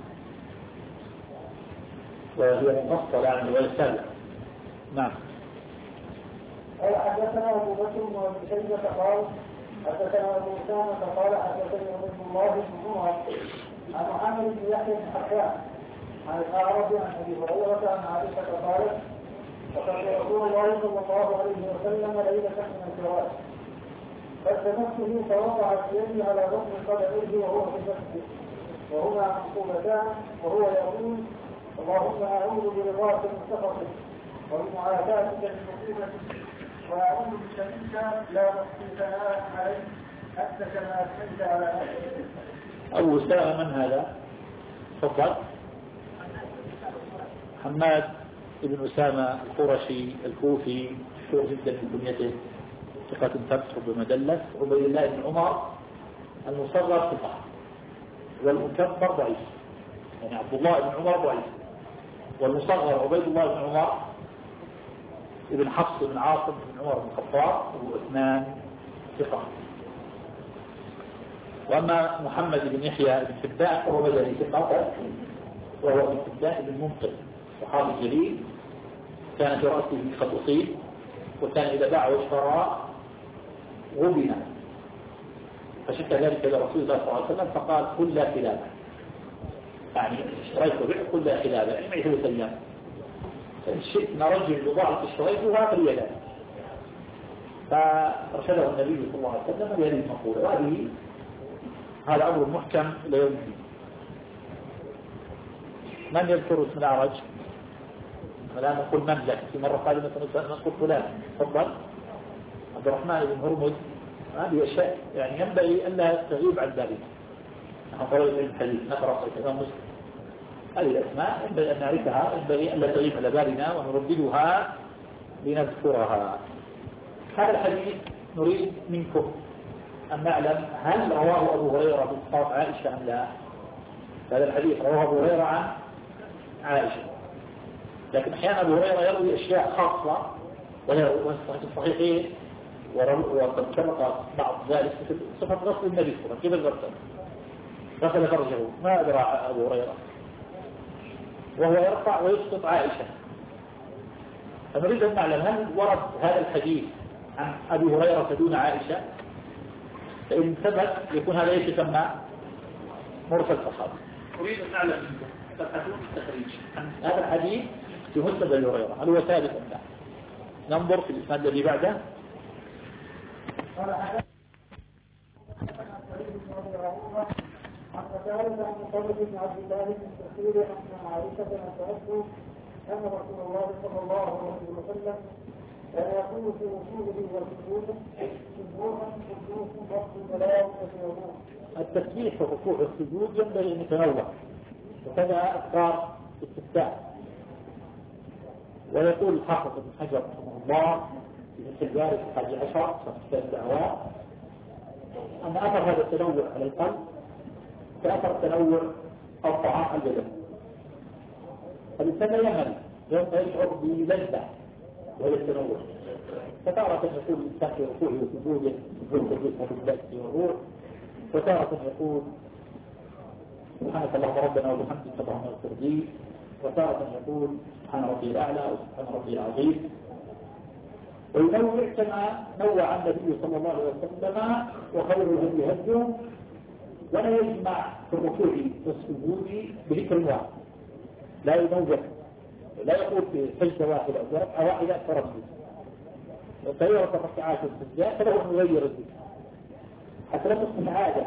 وهي مفصلة عن الرواية السابقة. نعم. قال حدثنا أبو بكر وابن شيبة قال حدثنا أبو أسامة قال حدثني عبد الله بن عمر عن محمد بن يحيى بن حكام عن الأعرج عن أبي هريرة عن عائشة قالت وقد رسول الله صلى الله عليه وسلم ليلة من الفراش فالتمسه فوضع يدي على بطن قدميه وهو في المسجد وهما منقوبتان وهو يقول اللهم أعوذ برضاك من سخطك وبمعافاتك من مصيبتك وأعوذ بك منك لا نحصي ثناء عليك أنت كما أثنيت على نفسك. أبو أسامة من هذا؟ تفضل. حماد بن أسامة القرشي الكوفي مشهور جدا في كنيته ثقة ثبت بمدلس. عبيد الله بن عمر المصغر ثقة والمكبر ضعيف يعني عبد الله بن عمر ضعيف والمصغر عبيد الله بن عمر ابن حفص بن عاصم بن عمر بن الخطاب وعثمان ثقة. وأما محمد بن يحيى بن حبان فهو بدني ثقة وهو ابن حبان بن منقذ صحابي جليل كان في رأسه قد أصيب وكان إذا باع واشترى غبن فشكى ذلك إلى رسول الله صلى الله عليه وسلم فقال كل لا خلافة يعني اشتريت وبيع كل لا خلافة يعني ما يحدث أيام فإن شئت نرجل بضاعة اشتريتها فليلا فأرشده النبي صلى الله عليه وسلم بهذه المقولة وهذه هذا أمر محكم إلى يوم الدين. من يذكر اسم الأعرج؟ الآن نقول مملك في مرة قادمة نقول فلان تفضل. عبد الرحمن بن هرمز هذه أشياء يعني ينبغي ألا تغيب عن بالنا. نحن قرأنا الحديث نقرأ في الإمام مسلم هذه الأسماء ينبغي أن نعرفها ينبغي ألا تغيب على بالنا ونرددها لنذكرها. هذا الحديث نريد منكم أن نعلم هل رواه أبو هريرة بإسقاط عائشة أم لا. هذا الحديث رواه أبو هريرة عن عائشة لكن أحيانا أبو هريرة يروي أشياء خاصة وهي في الصحيحين وقد سبق بعض ذلك صفة غسل النبي صلى الله عليه وسلم كيف الغسل غسل فرجه ما أدرى أبو هريرة وهو يرفع ويسقط عائشة. فنريد أن نعلم هل ورد هذا الحديث عن أبي هريرة دون عائشة فإن ثبت يكون هذا ايش يسمى مرسل صحابي. نريد أن نعلم منكم تبحثون في التخريج عن هذا الحديث في مسند أبي هريرة هل هو ثابت أم لا. ننظر في الإسناد الذي بعده. عن قتادة عن مطرف بن عبد الله بن كثير أن عائشة نسأته أن رسول الله صلى الله عليه وسلم كان يقول في وصوله وسجوده سبوحا قدوس رب الملائكة والروح. التسبيح والركوع والسجود ينبغي أن يتنوع، وكذا أذكار الاستفتاء. ويقول الحافظ ابن حجر رحمه الله في التجارب الحادي عشر في الدعوات أن أثر هذا التنوع على القلب كأثر التنوع الطعام البدني. فالإنسان لا يمل لأنه يشعر بلذة وهي التنوع. فتارة يقول الإنسان في ركوعه وسجوده يقول تجلسه بالذات والروح، وتارة يقول سبحانك اللهم ربنا وبحمدك اللهم اغفر لي، وتارة يقول سبحان ربي الأعلى وسبحان ربي العظيم. وينوع كما نوع النبي صلى الله عليه وسلم وخير الهدي هديه، ولا يجمع في الركوع والسجود بذكر واحد، لا ينوع، لا يقول في سجدة واحدة أو ركعة واحدة فرد وسيرة الركعات والسجدات فله أن يغير الذكر حتى لا تصبح عادة.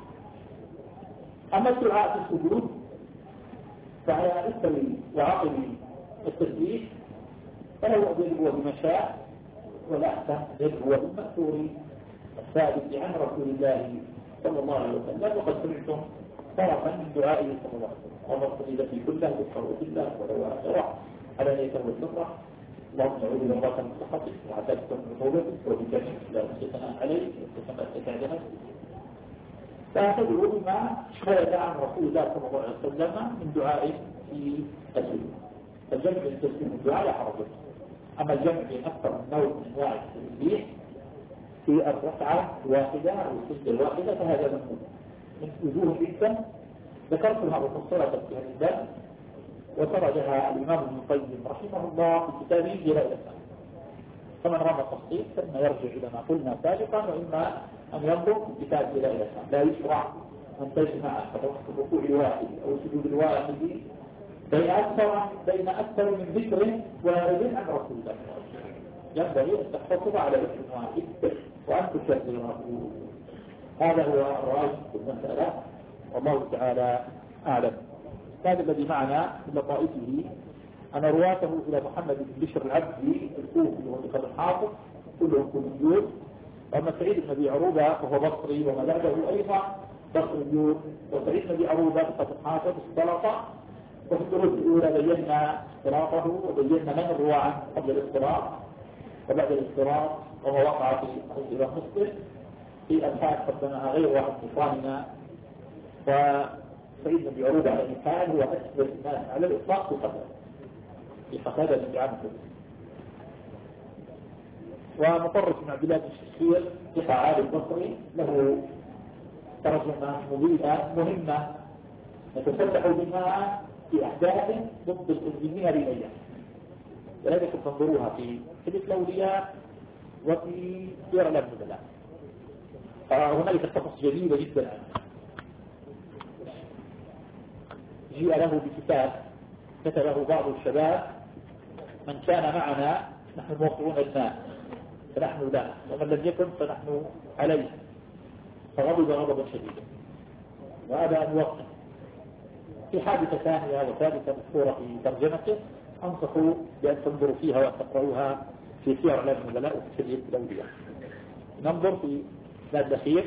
أما الدعاء في السجود فعلى إثر وعقل التسبيح فله أن هو بما شاء، ولا أحسن هو بالمأثور الثابت عن رسول الله صلى الله عليه وسلم. وقد سمعتم طرفا من دعائه صلى الله عليه وسلم: اللهم صل في كله بالقوة الله ولو أسرع على نيته والسرة، اللهم نعوذ بمرضاك من سخطك وعتابك من عقوبتك وبكرمك لا نحصي عليك وكما أتيت على نفسك. فأخذوا بما ورد عن رسول الله صلى الله عليه وسلم من دعائه في السجود. الجمع بين التسليم والدعاء لا حرج فيه. أما الجمع بين أكثر من نوع من أنواع التسبيح في الركعة الواحدة أو السجدة الواحدة فهذا ممنوع من وجوه جدا ذكرتها مفصلة في هذا الباب، وسردها الإمام ابن القيم رحمه الله في كتابه جلاء الأفهام. فمن رمى التفصيل فإما يرجع إلى ما قلنا سابقا، وإما أن ينظر في كتاب جلاء الأفهام. لا يشرع أن تجمع الركوع الواحد أو السجود الواحد بين أكثر بين أكثر من ذكر وارد عن رسول الله. ينبغي أن تحتفظ على ذكر واحد وأن تكرره. هذا هو الرأي في المسألة، والله تعالى أعلم. هذا الذي معنا من لطائفه أن رواته إلى محمد بن بشر العبدي الكوفي وثقة الحافظ كلهم كوفيون، وأما سعيد بن أبي عروبة وهو بصري وما بعده أيضا بصريون، وسعيد بن أبي عروبة ثقة الحافظ السلطة. وفي الدروس الأولى بينا اختلاطه وبينا من الرواة عنه قبل الاختلاط وبعد الاختلاط، وهو وقع في الإمام مسلم في أبحاث قدمها غير واحد من إخواننا. وسعيد بن أبي عروبة على المثال هو أثبت الناس على الإطلاق في قتادة في قتادة بن عامر. ومطرف بن عبد الله بن الشخير ثقة عالم بصري له ترجمة مضيئة مهمة نتسلح بها في أحداث ضد الإنجليزيين الرياضية، ولذلك تنظروها في حديث الأولياء وفي سير النبلاء. فهنالك قصص جديدة جدا عنه. جيء له بكتاب كتبه بعض الشباب: من كان معنا نحن موقعون الناس فنحن لا، ومن لم يكن فنحن عليه. فغضب غضبا شديدا وأبى أن يوقف. في حادثة ثانية وثالثة مذكورة في ترجمته أنصحوا بأن تنظروا فيها وأن تقرأوها في سير أعلام النبلاء وفي سير الأولياء. ننظر في الإسناد الأخير.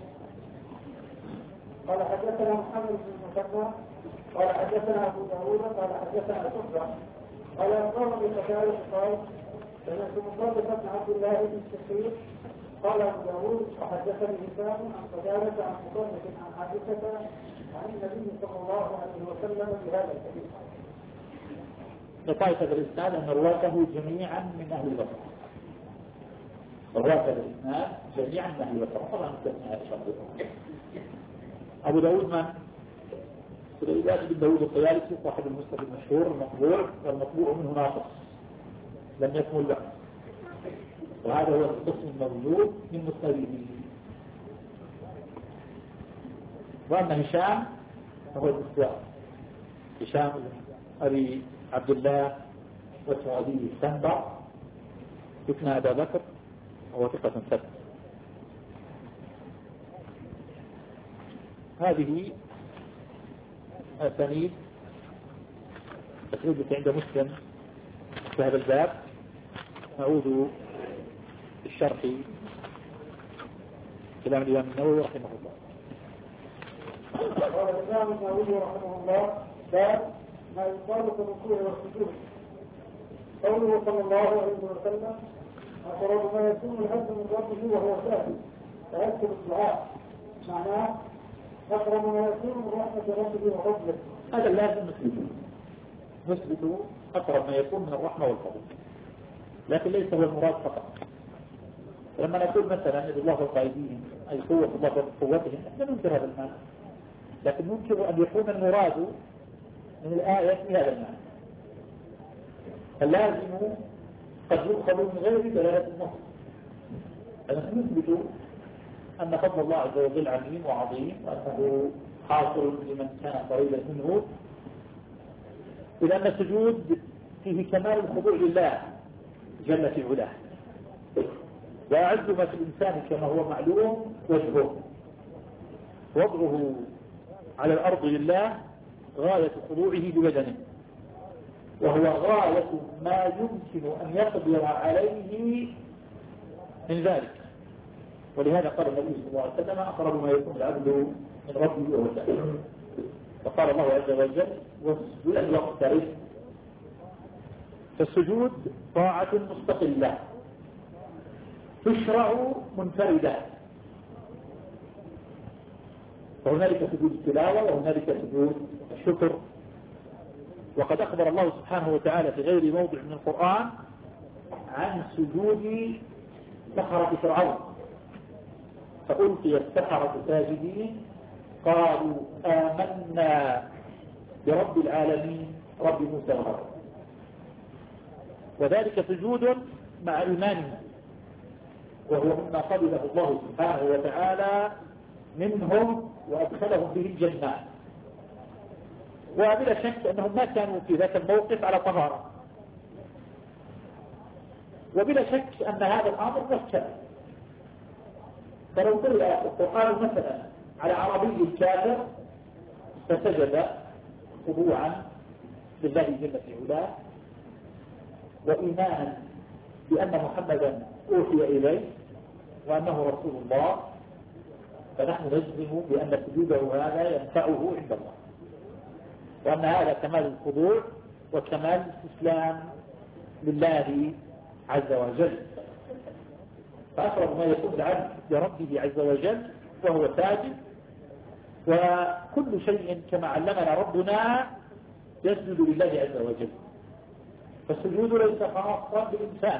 قال حدثنا محمد بن المثنى قال حدثنا أبو داوود قال حدثنا شعبة قال أخبرنا بالمشايخ قال سمعت مطرف بن عبد الله بن الشخير قال أبو داوود وحدثني هشام عن قتادة عن مطرف عن عائشة عن النبي صلى الله عليه وسلم بهذا الحديث. لطائفة الإسناد أن رواته جميعا من أهل البصرة. رواته الإسناد جميعا من أهل البصرة، طبعا نستثنى هذا الشرط. أبو داود من؟ سليمان بن داود الطيالسي صاحب المسند المشهور المطبوع، والمطبوع منه ناقص لم يكمل له، وهذا هو القسم الموجود من مسنده. وأما هشام فهو المستوى هشام أبي عبد الله واسمه أبي السنبع يكنى أبا بكر وهو ثقة ثبت. هذه أسانيد تخرجت عند مسلم في هذا الباب. نعود الشرح كلام الإمام النووي رحمه الله. قال الإمام النووي رحمه الله: باب ما يقال في الركوع والسجود. قوله صلى الله عليه وسلم: أقرب ما يكون العبد من ربه وهو ساجد فيكتب الدعاء. معناه أقرب ما يكون من رحمة ربه وفضله. هذا لازم نثبته نثبته أقرب ما يكون من الرحمة والفضل، لكن ليس هو المراد فقط. لما نقول مثلا يد الله فوق أيديهم أي قوة الله فوق قوتهم، لا ننكر هذا المعنى، لكن ننكر أن يكون المراد من الآية في هذا المعنى. اللازم قد يؤخذ من غير دلالة النص. أنا نثبت أن فضل الله عز وجل عظيم وعظيم، وأنه حاصل لمن كان قريبا منه، إلى أن السجود فيه كمال الخضوع لله جل في علاه، وأعز ما في الإنسان كما هو معلوم وجهه. وضعه على الأرض لله غاية خضوعه ببدنه، وهو غاية ما يمكن أن يقدر عليه من ذلك. ولهذا قال النبي صلى الله عليه وسلم: أقرب ما يكون العبد من ربه وهو ساجد. وقال الله عز وجل: واسجد واقترب. فالسجود طاعة مستقلة تشرع منفردة، وهنالك سجود التلاوة وهنالك سجود الشكر. وقد أخبر الله سبحانه وتعالى في غير موضع من القرآن عن سجود سحرة فرعون: فألقي السحرة ساجدين قالوا آمنا برب العالمين رب موسى وهارون. وذلك سجود مع إيمانه، وهو مما قبله الله سبحانه وتعالى منهم وأدخلهم به الجنة. وبلا شك أنهم ما كانوا في ذاك الموقف على طهارة، وبلا شك أن هذا الأمر مشكل. فلو قرأ القرآن مثلا على عربي كافر فسجد خضوعا لله جل في علاه وإيمانا بأن محمدا أوحي إليه وأنه رسول الله، فنحن نجزم بأن سجوده هذا ينفعه عند الله، وأن هذا كمال الخضوع وكمال الاستسلام لله عز وجل. فأقرب ما يكون العبد لربه عز وجل وهو ساجد، وكل شيء كما علمنا ربنا يسجد لله عز وجل. فالسجود ليس خاصا بالإنسان.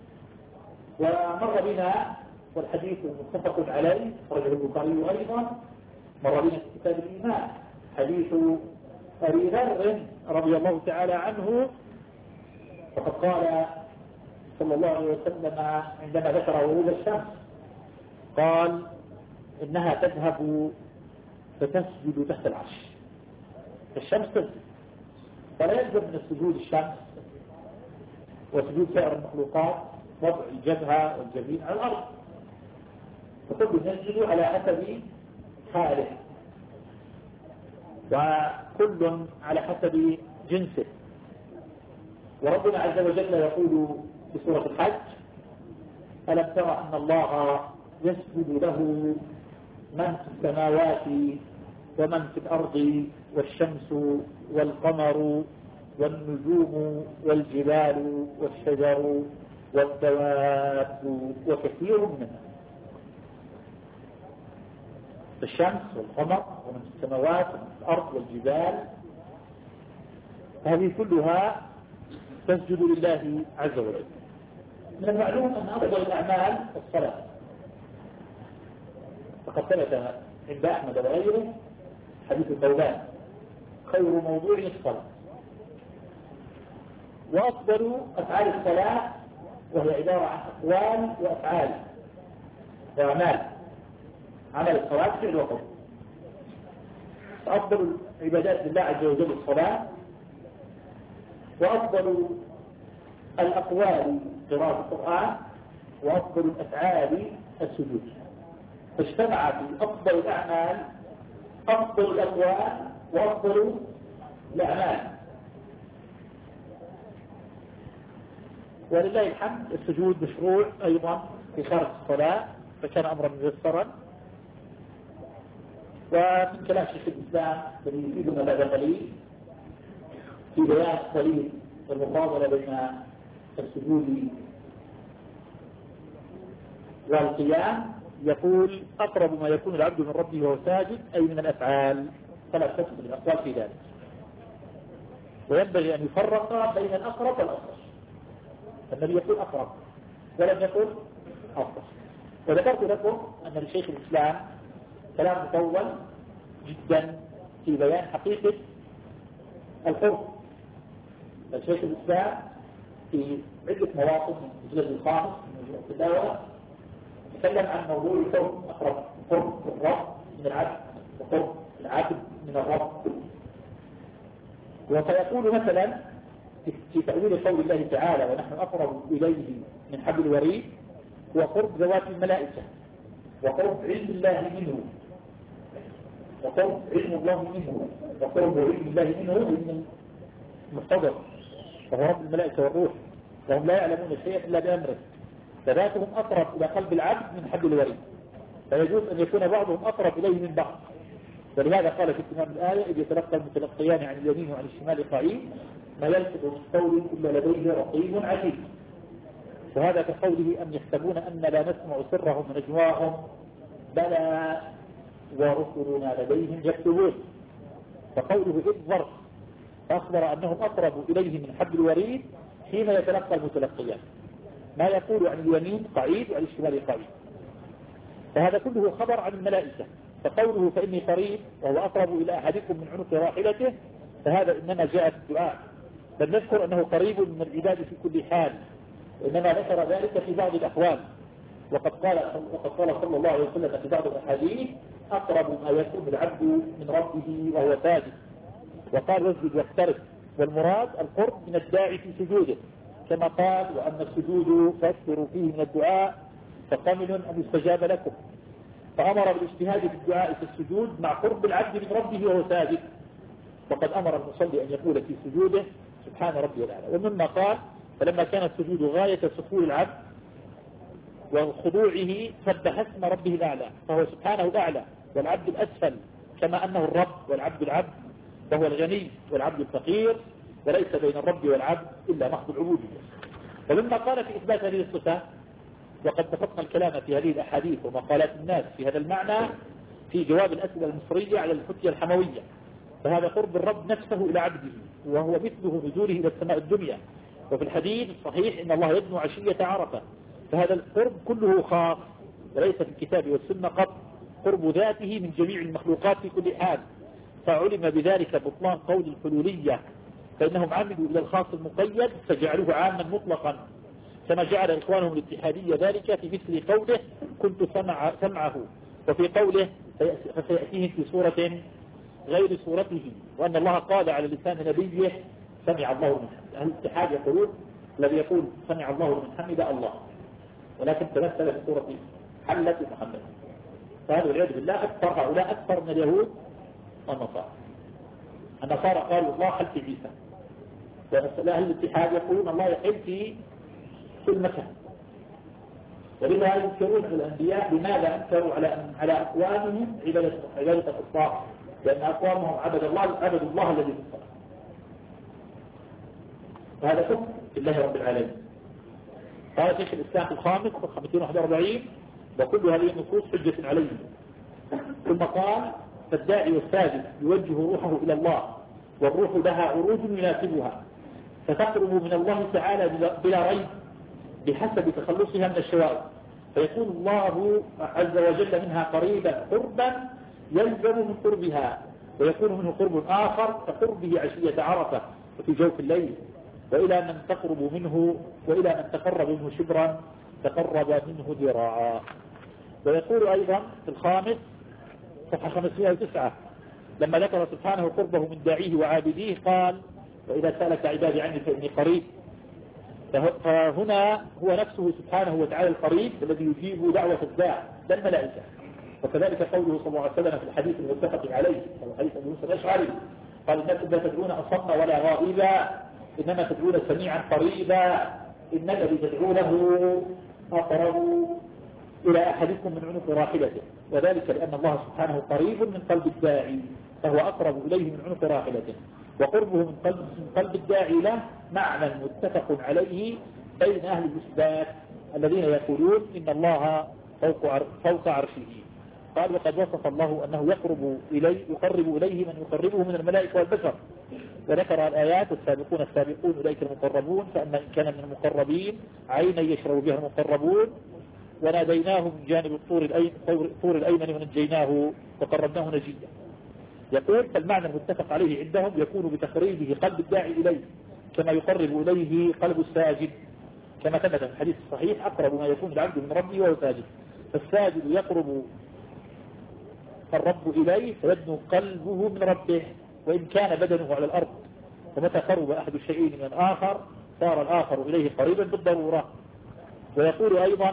ومر بنا والحديث متفق عليه رجل البخاري أيضا، مر بنا في كتاب الإيمان حديث أبي ذر رضي الله تعالى عنه، وقد قال صلى الله عليه وسلم عندما ذكر ورود الشمس قال: إنها تذهب فتسجد تحت العرش. الشمس تسجد، فلا يلزم من السجود الشمس وسجود سائر المخلوقات وضع الجبهة والجبين على الأرض، وكل يسجد على حسب حاله وكل على حسب جنسه. وربنا عز وجل يقول في سورة الحج: ألم ترى أن الله يسجد له من في السماوات ومن في الأرض والشمس والقمر والنجوم والجبال والشجر والدواب وكثير منها. الشمس والقمر ومن في السماوات ومن في الأرض والجبال، هذه كلها تسجد لله عز وجل. من المعلوم أن أفضل الأعمال الصلاة، فقد ثبت عند أحمد وغيره حديث الثوبان: خير موضوع الصلاة. وأفضل أفعال الصلاة وهي عبارة عن أقوال وأفعال وأعمال. عمل الصلاة فعل وقول. فأفضل عبادات لله عز وجل الصلاة، وأفضل الأقوال قراءة القرآن، وأفضل الأفعال السجود. فاجتمع في أفضل الأعمال أفضل الأقوال وأفضل الأعمال. ولله الحمد السجود مشروع أيضا في خارج الصلاة، فكان أمرا ميسرا. ومن كلام شيخ الإسلام الذي يفيدنا بعد قليل في بيان قليل المفاضلة بين السجود والقيام، يقول أقرب ما يكون العبد من ربه وهو ساجد أي من الأفعال، فلا تفصل الأقوال في ذلك. وينبغي أن يفرق بين الأقرب والأصغر. النبي يقول أقرب ولم يقل أصغر. وذكرت لكم أن لشيخ الإسلام كلام مطول جدا في بيان حقيقة القرب. الشيخ الإسلام في عدة مواقف من الجزء الخامس من التداول تكلم عن موضوع القرب، أقرب قرب الرب من العبد وقرب العبد من الرب. وسيقول مثلا في تأويل قول الله تعالى ونحن أقرب إليه من حبل الوريد هو قرب ذوات الملائكة وقرب علم الله منه وقرب علم الله منه وقرب علم الله منه من المحتضر وهو رب الملائكة والروح، وهم لا يعلمون شيئا إلا بأمره، فذاتهم أقرب إلى قلب العبد من حبل الوريد، فيجوز أن يكون بعضهم أقرب إليه من بعض. ولهذا قال في تمام الآية إذ يتلقى المتلقيان عن اليمين وعن الشمال قعيد ما يلفظ من قول إلا لديه رقيب عتيد. وهذا كقوله أم يحسبون أن لا نسمع سرهم ونجواهم بلى ورسلنا لديهم يكتبون. فقوله إذ ظرف فأخبر أنهم أقرب إليه من حبل الوريد حين يتلقى المتلقيان، ما يقول عن اليمين قعيد وعن الشمال قعيد. فهذا كله خبر عن الملائكة. فقوله فإني قريب وهو أقرب إلى أحدكم من عنق راحلته فهذا إنما جاء في الدعاء، بل نذكر أنه قريب من العباد في كل حال، وإنما ذكر ذلك في بعض الأحوال. وقد قال وقد قال صلى الله عليه وسلم في بعض الأحاديث أقرب ما يكون العبد من ربه وهو ساجد، وقال واسجد واقترب، والمراد القرب من الداعي في سجوده، كما قال وأما السجود فاكثروا فيه من الدعاء فقمن أن يستجاب لكم. فأمر بالاجتهاد في الدعاء في السجود مع قرب العبد من ربه وهو ساجد. وقد أمر المصلي أن يقول في سجوده سبحان ربي الأعلى. ومما قال فلما كان السجود غاية سفول العبد وخضوعه سبح اسم ربه الأعلى، فهو سبحانه الأعلى والعبد الأسفل، كما أنه الرب والعبد العبد، وهو الغني والعبد الفقير، وليس بين الرب والعبد إلا محض العبودية. ومما قال في إثبات هذه الصفة، وقد بسطنا الكلام في هذه الأحاديث ومقالات الناس في هذا المعنى في جواب الأسئلة المصرية على الفتية الحموية، فهذا قرب الرب نفسه إلى عبده، وهو مثله نزوله إلى السماء الدنيا. وفي الحديث الصحيح إن الله يدنو عشية عرفة، فهذا القرب كله خاص وليس في الكتاب والسنة قط، قرب ذاته من جميع المخلوقات في كل حال. فعلم بذلك بطلان قول الحلولية، فإنهم عملوا إلى الخاص المقيد فجعلوه عاما مطلقا، كما جعل إخوانهم الاتحادية ذلك في مثل قوله كنت سمع سمعه، وفي قوله فسيأتيهم في صورة غير صورته، وأن الله قال على لسان نبيه سمع الله من حمده. أهل الاتحاد يقولون الذي يقول سمع الله من حمده الله، ولكن تمثل في صورة حلة محمد. فهذا والعياذ بالله أكثر هؤلاء أكثر من اليهود والنصارى. النصارى قالوا الله حل في عيسى، وأهل الاتحاد يقولون الله يحل في كل مكان. ولذا ينكرون على الأنبياء. لماذا أنكروا على على أقوامهم عبادة عبادة الأصنام؟ لأن أقوامهم عبد الله عبد الله الذي في الصلاة. وهذا حكم لله رب العالمين. قال شيخ الإسلام الخامس خمسين وواحد وأربعين وكل هذه النصوص حجة عليهم. ثم قال فالداعي والساجد يوجه روحه إلى الله، والروح لها عروج يناسبها، فتقرب من الله تعالى بلا ريب بحسب تخلصها من الشوائب، فيكون الله عز وجل منها قريبا قربا يلزم من قربها، ويكون منه قرب آخر كقربه عشية عرفة وفي جوف الليل. وإلى من تقرب منه وإلى من تقرب منه شبرا تقرب منه ذراعا. ويقول أيضا في الخامس صفحة خمسمائة وتسعة لما ذكر سبحانه قربه من داعيه وعابديه قال وإذا سألك عبادي عني فإني قريب. فهنا هو نفسه سبحانه وتعالى القريب الذي يجيب دعوة الداع لا الملائكة. وكذلك قوله صلى الله عليه وسلم في الحديث المتفق عليه الحديث أبي موسى الأشعري قال إنكم لا تدعون أصم ولا غائبا إنما تدعون سميعا قريبا إن الذي تدعونه أقرب إلى أحدكم من عنق راحلته وذلك لأن الله سبحانه قريب من قلب الداعي فهو أقرب إليه من عنق راحلته وقربه من قلب, من قلب الداعي له معنى متفق عليه بين أهل الإثبات الذين يقولون إن الله فوق, عر فوق عرشه قال وقد وصف الله أنه يقرب إليه يقرب إليه من يقربه من الملائكة والبشر وذكر الآيات السابقون السابقون أولئك المقربون فأما إن كان من المقربين عينا يشرب بها المقربون وناديناه من جانب الطور الطور الأيمن ونجيناه وقربناه نجيا يقول فالمعنى المتفق عليه عندهم يكون بتقريبه قلب الداعي إليه كما يقرب إليه قلب الساجد كما ثبت في الحديث الصحيح أقرب ما يكون العبد من ربه وهو ساجد فالساجد يقرب الرب إليه فيدنو قلبه من ربه وإن كان بدنه على الأرض ومتى قرب أحد الشيئين من الآخر صار الآخر إليه قريبا بالضرورة ويقول أيضا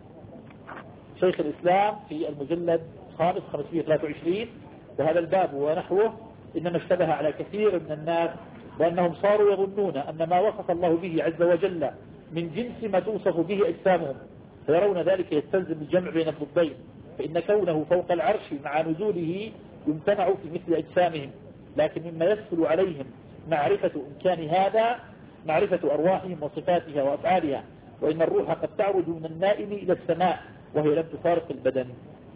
شيخ الإسلام في المجلد خامس خمسمائة وثلاثة وعشرين وهذا الباب ونحوه إنما اشتبه على كثير من الناس لأنهم صاروا يظنون أن ما وصف الله به عز وجل من جنس ما توصف به أجسامهم فيرون ذلك يستلزم الجمع بين الضدين فإن كونه فوق العرش مع نزوله يمتنع في مثل أجسامهم لكن مما يسهل عليهم معرفة إمكان هذا معرفة أرواحهم وصفاتها وأفعالها وإن الروح قد تعرج من النائم إلى السماء وهي لم تفارق البدن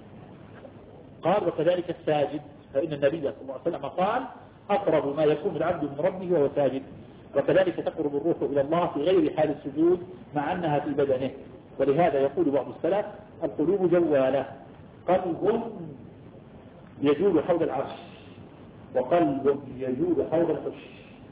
قال وكذلك الساجد فإن النبي صلى الله عليه وسلم قال أقرب ما يكون العبد من ربه وهو ساجد وكذلك تقرب الروح إلى الله في غير حال السجود مع أنها في بدنه ولهذا يقول بعض السلف القلوب جوالة قلب يجول حول العرش وقلب يجول حول العرش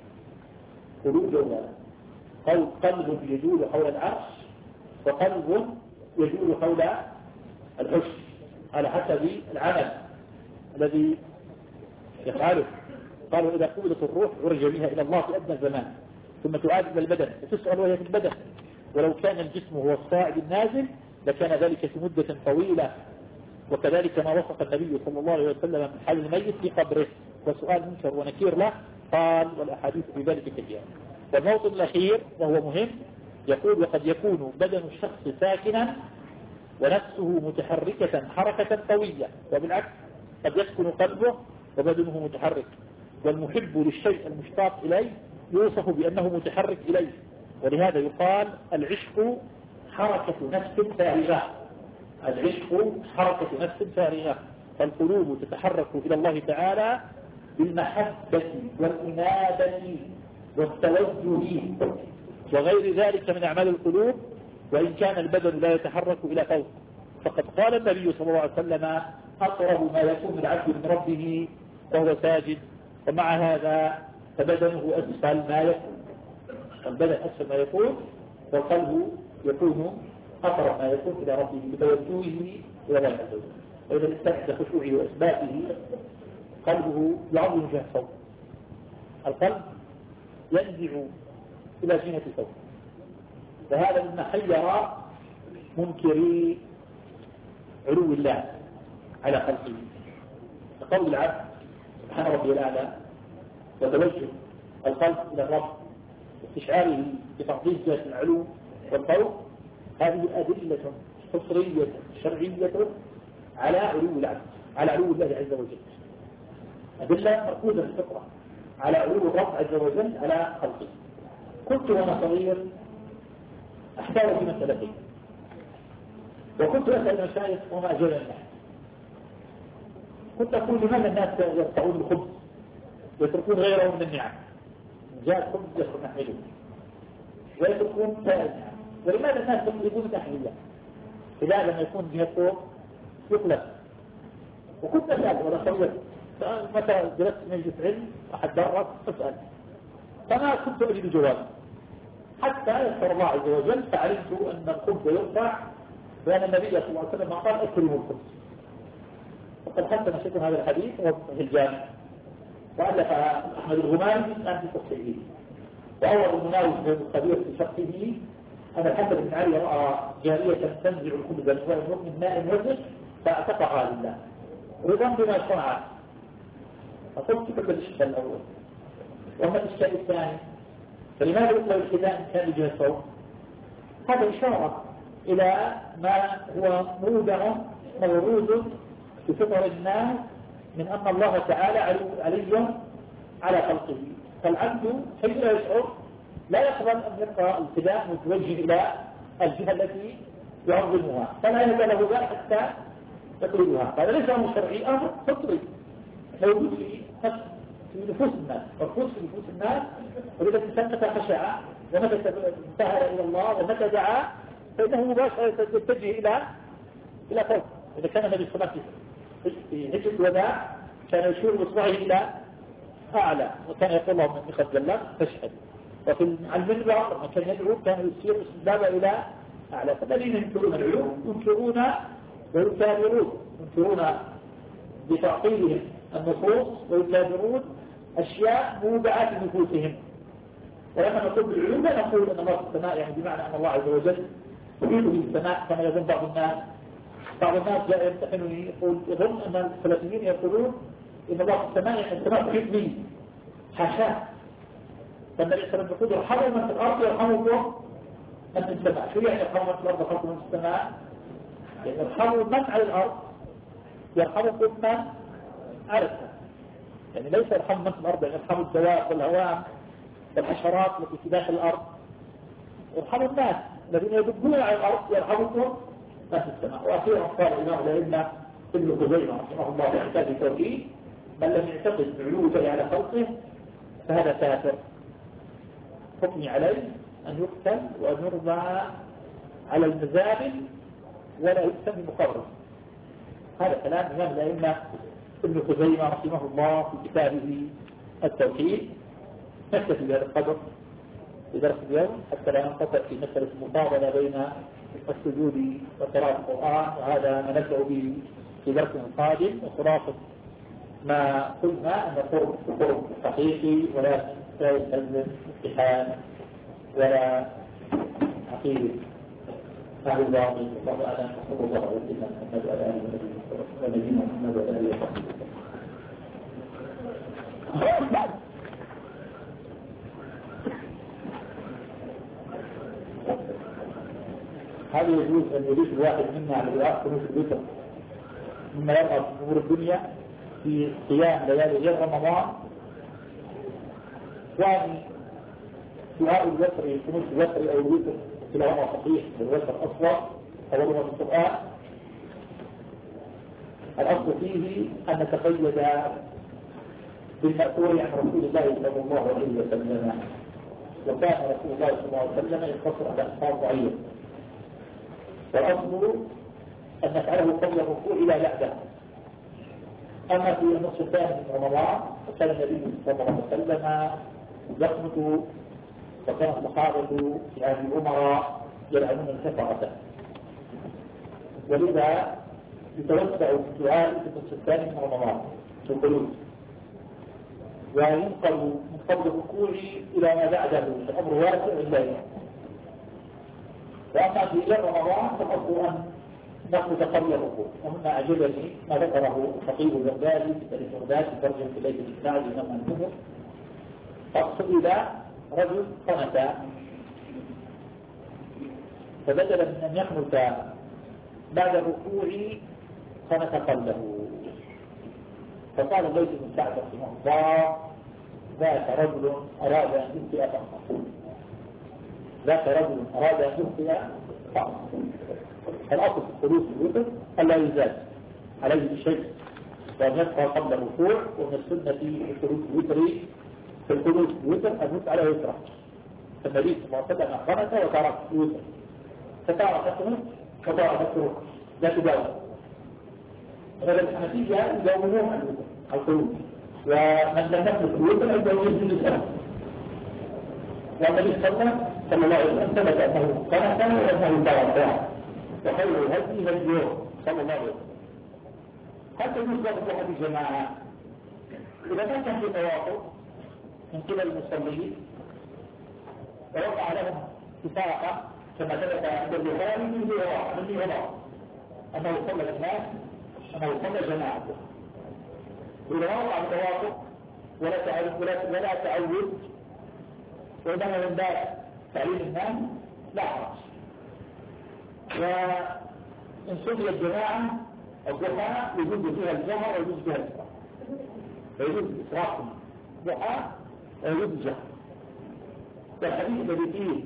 قلوب جوالة قلب يجول حول العرش وقلب يجول حول العرش على حسب العمل الذي يفعله قالوا إذا قبلت الروح عرج بها إلى الله في أدنى الزمان ثم تعاد إلى البدن وتسأل وهي في البدن ولو كان الجسم هو الصاعد النازل لكان ذلك في مدة طويلة وكذلك ما وصف النبي صلى الله عليه وسلم من حال الميت في قبره وسؤال منكر ونكير له قال والأحاديث في ذلك كثيرة والموطن الأخير وهو مهم يقول وقد يكون بدن الشخص ساكنا ونفسه متحركة حركة قوية وبالعكس قد يسكن قلبه وبدنه متحرك والمحب للشيء المشتاق إليه يوصف بأنه متحرك إليه ولهذا يقال العشق حركة نفس فارغة العشق حركة نفس فارغة فالقلوب تتحرك إلى الله تعالى بالمحبة والإنابة والتوجه وغير ذلك من أعمال القلوب وإن كان البدن لا يتحرك إلى فوق فقد قال النبي صلى الله عليه وسلم أقرب ما يكون العبد من ربه وهو ساجد ومع هذا فبدنه أسفل ما يكون البدن أسفل ما يكون والقلب يكون أقرب ما يكون إلى ربه بتوجهه إلى الله عز وجل وإذا الإنسان خشوعه وإثباته قلبه يعظم جهة صوت القلب ينزع إلى جهة صوت فهذا مما حير منكري علو الله على خلقه فقول العبد سبحان ربي الأعلى وتوجه القلب إلى الرب واستشعاره بتعظيم جهة العلو والفوق هذه أدلة حصرية شرعية على علو العبد على علو الله عز وجل أدلة مركوزة في الفطرة على علو الرب عز وجل على خلقه كنت وأنا صغير أحتار في مسألتين وكنت أسأل المشايخ وما أجاب الناس كنت أقول لماذا الناس يقطعون الخبز ويتركون غيره من النعم جاء الخبز يخرج نحمله ويتركون سائر النعم ولماذا الناس يقلبون تحليلا إذا لم يكون جهة فوق يقلب وكنت أسأل ولا صغير متى جلست مجلس علم أحد درس أسأل فما كنت أجد جوابا حتى يسر الله عز وجل فعلمت أن الخبز يرفع وأن النبي صلى الله عليه وسلم قال أكرموا الخبز وقد حسن شيخ هذا الحديث في الجامع وألف أحمد الغماري الآن في تصحيحه وأول المناوز الخبير في شخصه أن الحسن بن علي رأى جارية تنزع الخبز من ماء وزن فاعتقها لله رضا بما صنع. فقلت كل الإشكال الأول. وأما الإشكال الثاني فلماذا يطلب الحذاء إن كان بجهة فوق؟ هذا إشارة إلى ما هو مودع موروث في فطر الناس من أن الله تعالى علي على خلقه. فالعبد حيث لا يشعر لا يقبل أن يبقى الفداء متوجه إلى الجهة التي يعظمها، فلا يبقى له ذلك حتى تقريبها. هذا ليس أمر شرعي، أمر فطري موجود في في نفوس الناس، مركوز في نفوس الناس. وإذا الإنسان متى خشع ومتى انتهى إلى الله ومتى دعا فإنه مباشرة يتجه إلى إلى فوق. إذا كان النبي صلى الله عليه وسلم في هجرة الوداع كان يشير بإصبعه إلى أعلى وكان يقول لهم إني قد جلت فاشهد. وفي على المنبر لما كان يدعو كان يشير بالسبابة إلى أعلى. فالذين ينكرون العلوم ينكرون ويكابرون، ينكرون بتعطيلهم النصوص ويكابرون أشياء موضعات نفوسهم. ولما نقول بالعلوم لا نقول أن الله في السماء يعني بمعنى أن الله عز وجل يريد في السماء كما يظن بعض الناس. بعض الناس جاء يمتحنني يقول يظن أن السلفيين يقولون إن الله في السماء يعني السماء تحيط به. حاشاه. فالنبي صلى الله عليه وسلم يقول ارحموا من في الأرض يرحمكم من في السماء. شو يعني يرحموا من في الأرض يرحمكم من في السماء؟ يعني يرحموا من على الأرض يرحمكم من على السماء. يعني ليس يرحموا من في الأرض يعني يرحموا الدواب والهوام والحشرات التي في داخل الأرض. يرحموا الناس الذين يدبون على الأرض يرحمكم من في السماء. وأخيرا قال الإمام الأئمة ابن خزيمة رحمه الله في كتاب التوحيد من لم يعتقد بعلوه على خلقه فهذا كافر. حكمي عليه أن يقتل وأن يرضع على المزابل ولا يقتل بمقرر. هذا كلام الإمام الأئمة ابن خزيمة رحمه الله في كتابه التوحيد. نكتفي بهذا القدر في درس اليوم حتى لا ننقطع في مسألة المفاضلة بين السجود وقراءة القرآن، وهذا ما نبدأ به في درس قادم. وخلاصة ما قلنا أن القرب قرب حقيقي ولا يستلزم امتحان ولا عقيدة. هذا الباطل والله أعلم. صلى الله عليه وسلم محمد وعلى آله ونبينا محمد وعلى آله وصحبه. هل يجوز أن يريد الواحد منا على دعاء قنوت الوتر مما يرغب في أمور الدنيا في قيام ليالي غير رمضان؟ يعني دعاء الوتر قنوت الوتر أو الوتر تلاوة صحيح بالوتر أصلا أولها في القرآن. الأصل فيه أن نتقيد بالمأثور عن رسول الله صلى الله عليه وسلم، وكان رسول الله صلى الله عليه وسلم يقتصر على أخبار ضعيفة. والأصل أن نفعله قبل الركوع إلى بعده. أما في النصف الثاني من رمضان فكان النبي صلى الله عليه وسلم يقنط، وكان الصحابة في هذه الأمراء يلعنون الكفرة، ولذا يتوسع في الدعاء في النصف الثاني من رمضان في القلوب، وينقل من قبل الركوع إلى ما بعده. الأمر واسع الليل. وأما في غير رمضان فالأصل أن نأخذ قبل الركوع. ومما أعجبني ما ذكره الخطيب البغدادي في تاريخ بغداد في ترجمة الليل الإسناد لمن النمر. فسئل رجل قنت، فبدلا من أن يقنت بعد الركوع قنت قبله. فقال الليث بن سعد رحمه الله ذاك رجل أراد أن يبقي فأخذ ذاك رجل أراد أن يبقي فأخذ. الأصل في الخلوص الوتر ألا يزاد عليه شيء وأن يبقى قبل الركوع. ومن السنة في الخلوص الوتر في الخلوص الوتر أن يبقى على وتره. فالنبي صلى الله عليه وسلم قنت وترك الوتر، فتاركته فتاركته لا تداوم. هذا الحنفية يداومون القلوب، ومن لم يخلق الوتر يداومون النساء. والنبي صلى الله عليه وسلم ثبت أنه قنت وأنه ترك، وخير الهدي هديه صلى الله عليه وسلم. حتى يصبح في هذه الجماعة إذا ما كان في توافق من قبل المصلين ووقع لهم اتفاقا كما ثبت عند البخاري من هو أنه صلى الناس أنه صلى جماعته، وإذا ما وقع بتوافق ولا تعود ولا ولا تعود وإنما من باب تعليم الناس لا حرج. وإن صلي الجماعة الضحى يجوز فيها الجهر ويجوز فيها الإسراف، فيجوز الإسراف الضحى ويجوز الجهر. والحديث الذي فيه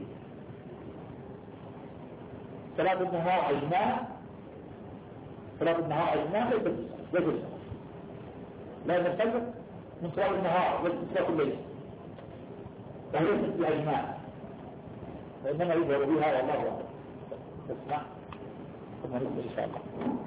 صلاة النهار إجماع، صلاة النهار إجماع ليس يجوز، لا نفرق من صلاة النهار والصلاة الليل، وليست فيها إجماع، وإنما يظهر بها والله أعلم. اسمع ثم نبدأ إن شاء الله.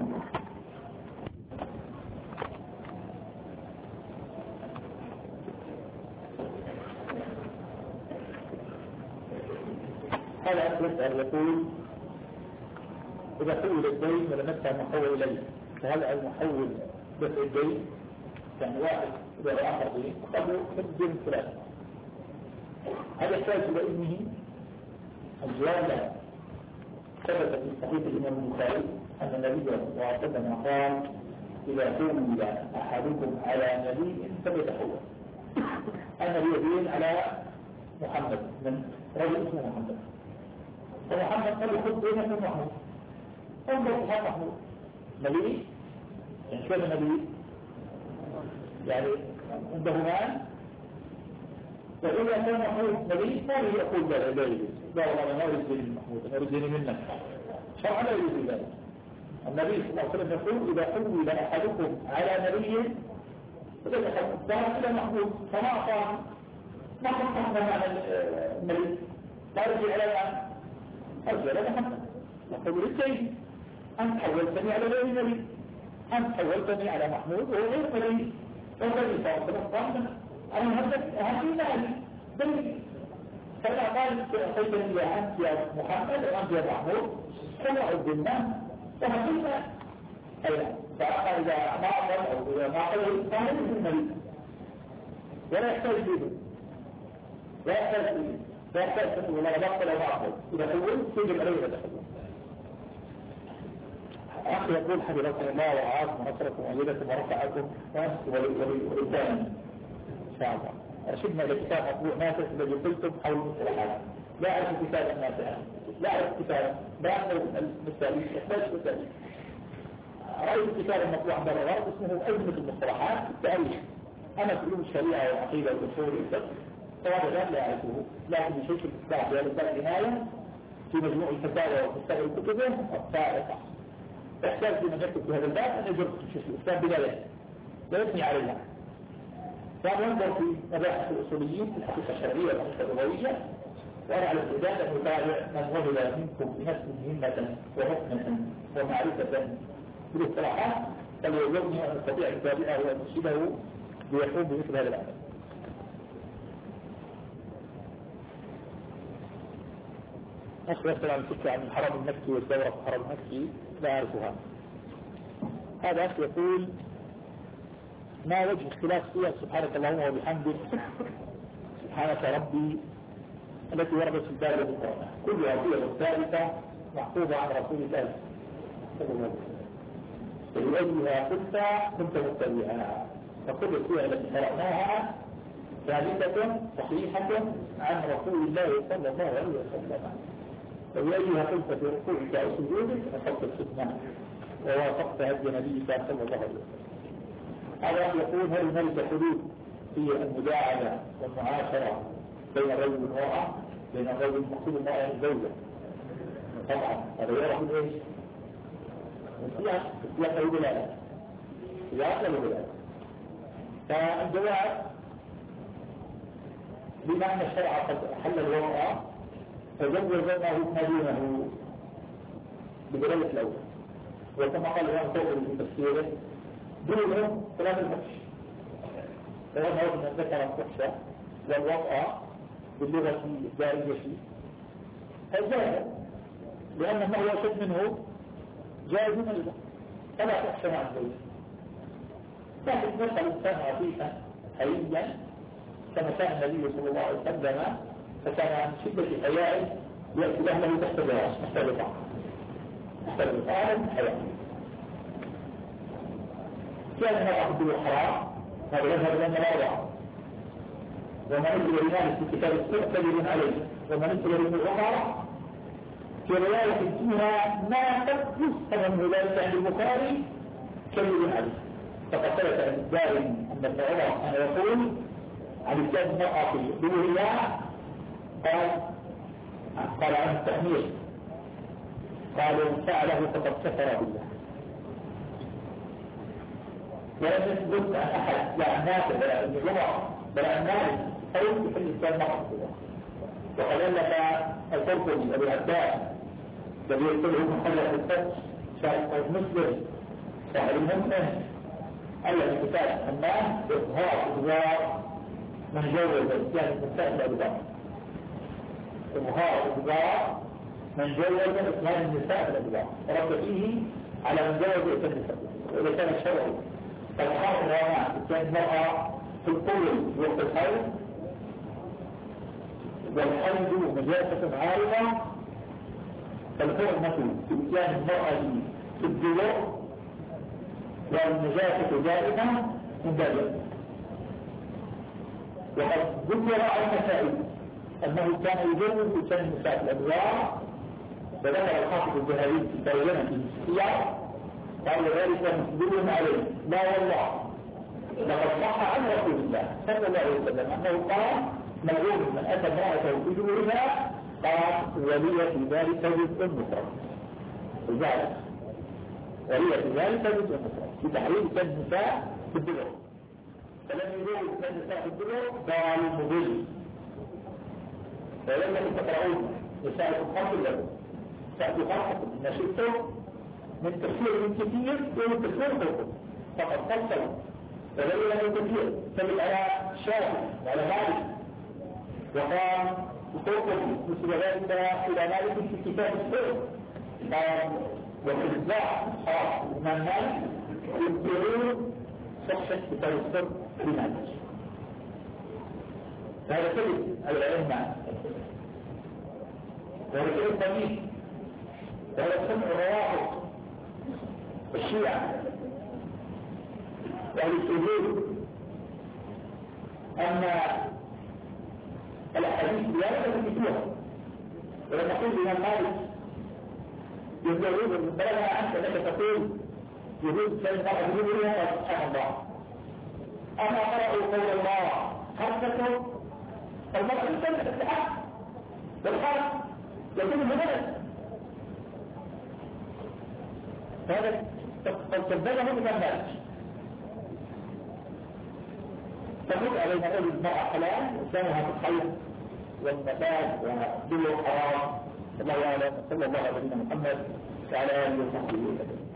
هذا يسأل يقول إذا حول الدين ولم يدفع المحول إليه فهل المحول دفع الدين؟ يعني واحد إذا آخر دين قبل الدين ثلاثة، هل يحتاج إلى إذنه؟ الجواب لا. ثبت في صحيح الإمام البخاري أن النبي صلى الله عليه وسلم قال إذا حول أحدكم على نبي فليتحول. النبي يدين على محمد من رجل اسمه محمد، فمحمد قال يخذ بينك من محمود، انظر صحاب محمود نبي، يعني كان نبي يعني عنده مال، فإذا كان محمود نبي ما يقول لا لا يجوز، لا والله أنا لا أريد من محمود، أنا أريد منك، شرعا لا يجوز ذلك. النبي صلى الله عليه وسلم يقول إذا حول أحدكم على نبي فليتحول، ذهب إلى محمود فما أعطاه ما حكمنا على النبي، لا رجع على الآن أرجع على محمد، نقول للسيد أنت حولتني على غير النبي، أنت حولتني على محمود وهو غير نبي، والنبي صلى الله عليه وسلم أنا هذه مالي بل فلا قال حيثني يا أنت يا محمد وأنت يا محمود كما عدنا وهكذا أيضا، فأخذ إذا ما أقل أو إذا ما أقل فهو النبي ولا يحتاج به لا يحتاج به لا يحتاج به ولا بطل ولا أقل، إذا حول تجب عليه تحول. أخي يقول حفظكم الله وعاكم ونصركم وأيدكم ورفعكم ولسانا إن شاء الله. أرشدنا إلى كتاب مطبوع ناسخ الذي قلتم حول المصطلحات، لا أعرف كتابا ناسخا، لا أعرف كتابا، لأن المستهلك يحتاج مستهلك. رأيت كتابا مطبوعا برا الأرض اسمه أزمة المصطلحات في التاريخ، أنا في علوم الشريعة والعقيدة والأصول والفقه فهذا الآن لا أعرفه، لكن بشيء في الإصلاح في هذا النهاية في مجموع الفتاوى ومستقبل كتبه الصالحة. يحتاج لمن يكتب في هذا الباب أن يجرب الشيخ الإسلام بداية لا يثني عليها، فأنا أنظر في مباحث الأصوليين في الحقيقة الشرعية والحقيقة اللغوية، وأنا على استعداد أن أتابع من وجد منكم بنفسه همة وحكمة ومعرفة بالاصطلاحات فليجرني أن أستطيع أتابعه وأن أرشده ليقوم بمثل هذا العمل. أخي يسأل عن الفكرة عن الحرم المكي والدورة في الحرم المكي لا أعرفها. هذا أخي يقول ما وجه اختلاف فيها سبحانك اللهم وبحمدك سبحانك ربي التي وردت في الباب القرآن كلها صيغ ثابتة محفوظة عن رسول الله صلى الله عليه وسلم، فلأيها قلت كنت متبعها، فكل الصيغ التي قرأناها ثابتة صحيحة عن رسول الله صلى الله عليه وسلم، فبأيها قلت في ركوعك أو سجودك أخذت الفتنة ووافقت هدي نبيك صلى الله عليه وسلم. هذا يقول هل هنالك حدود في المداعبة والمعاشرة بين الرجل والمرأة، بين الرجل المقصود المرأة والزوجة؟ طبعا هذا يعرف ايش؟ السياق السياق له دلالة، السياق له دلالة. فالجواب بما أن الشرع قد حل الوضع فزوج زوجه ما دونه بدلالة الأول، وكما قال الإمام الطبري في تفسيره دونه كلام الفحش، فهو هو من ذكر الفحش والوضع باللغة الدارجة فجاز، لأن ما هو شد منه جاز أيضا فلا فحش مع الزوج، لكن نسأل الإنسان عفيفا حييا كما كان النبي صلى الله عليه وسلم، فكان عن شدة حيائه يأتي له تحت الراس تحت الرقعة تحت الرقعة الحياة. كان المرأة تدل حرام هذا يظهر لنا واضح. وما نزل لمالك في كتاب السنة كذب عليه، وما نزل للأخرى في رواية فيها ما تقص فمن ذلك عند البخاري كذب عليه. فقد ثبت عن الدارمي أن ابن عمر كان يقول عن كتاب المرأة في دورها قال قال عن التأمير قالوا فعله فقد كفر بالله. ولم يثبت عن أحد لا عن نافع ولا ابن عمر ولا عن مالك قول في الإسلام مرة. وقد ألف القرطبي أبو العباس الذي يقتله محلة الفتح شاهد مسلم صاحب المؤمن ألف كتاب حمام إظهار إظهار من جوز الإسلام النساء الأبواب. إظهار إظهار من جوز الإسلام النساء الأبواب ورد فيه على من جوز الإسلام النساء والإسلام الشرعي. فالحاصل هنا كان المرأة في الطول وقت الحيض والحيض نجاسة عارضة، فالحرمة في إتيان المرأة في الدلوع والنجاسة دائما من ذلك. وقد ذكر عن النسائي أنه كان يجوز إتيان النساء الأدوار، وذكر الحافظ الذهبي في ترجمة السياق قال ذلك مسلم عليه. لا والله لقد صح عن رسول الله صلى الله عليه وسلم أنه قال ملعون من أتى امرأته بجورها قال ولي في ذلك جزء مفرد. لذلك ولي في ذلك جزء مفرد في تحريم كان النساء في الدلوع. فلم يجوز كان النساء في الدلوع قال مضل. ولما تقرؤون نساء الخمر له تأتي خمسة ما شئتم من تفسير من كثير ومن تفسير فوقه فقد فصل فليل من كثير تجد على شاهد وعلى مالك وقال فوقه مثل ذلك إلى مالك في كتاب السر قال وفي الإصلاح خاص الإمام مالك يذكرون صحة كتاب السر لمالك. هذا كذب على العلم وهذا كذب قميص وهذا سمع روافض الشيعة وأهل السجود أن الحديث لا يثبتها. ولما نقول لمن مالك يقولون بلغ أنت لك تقول يقول سيد الله يقولون سبحان الله أما قرأوا قول الله حدثوا فالمرأة تسمى الحق والحق يكون مجرد هذا فالسبانة هم من مالك. تقول علينا قول المرأة حلال وسامها في الخير والنبات ودلو الحرام. الله أعلم. صلى الله عليه وسلم محمد وعلى آله وصحبه وسلم.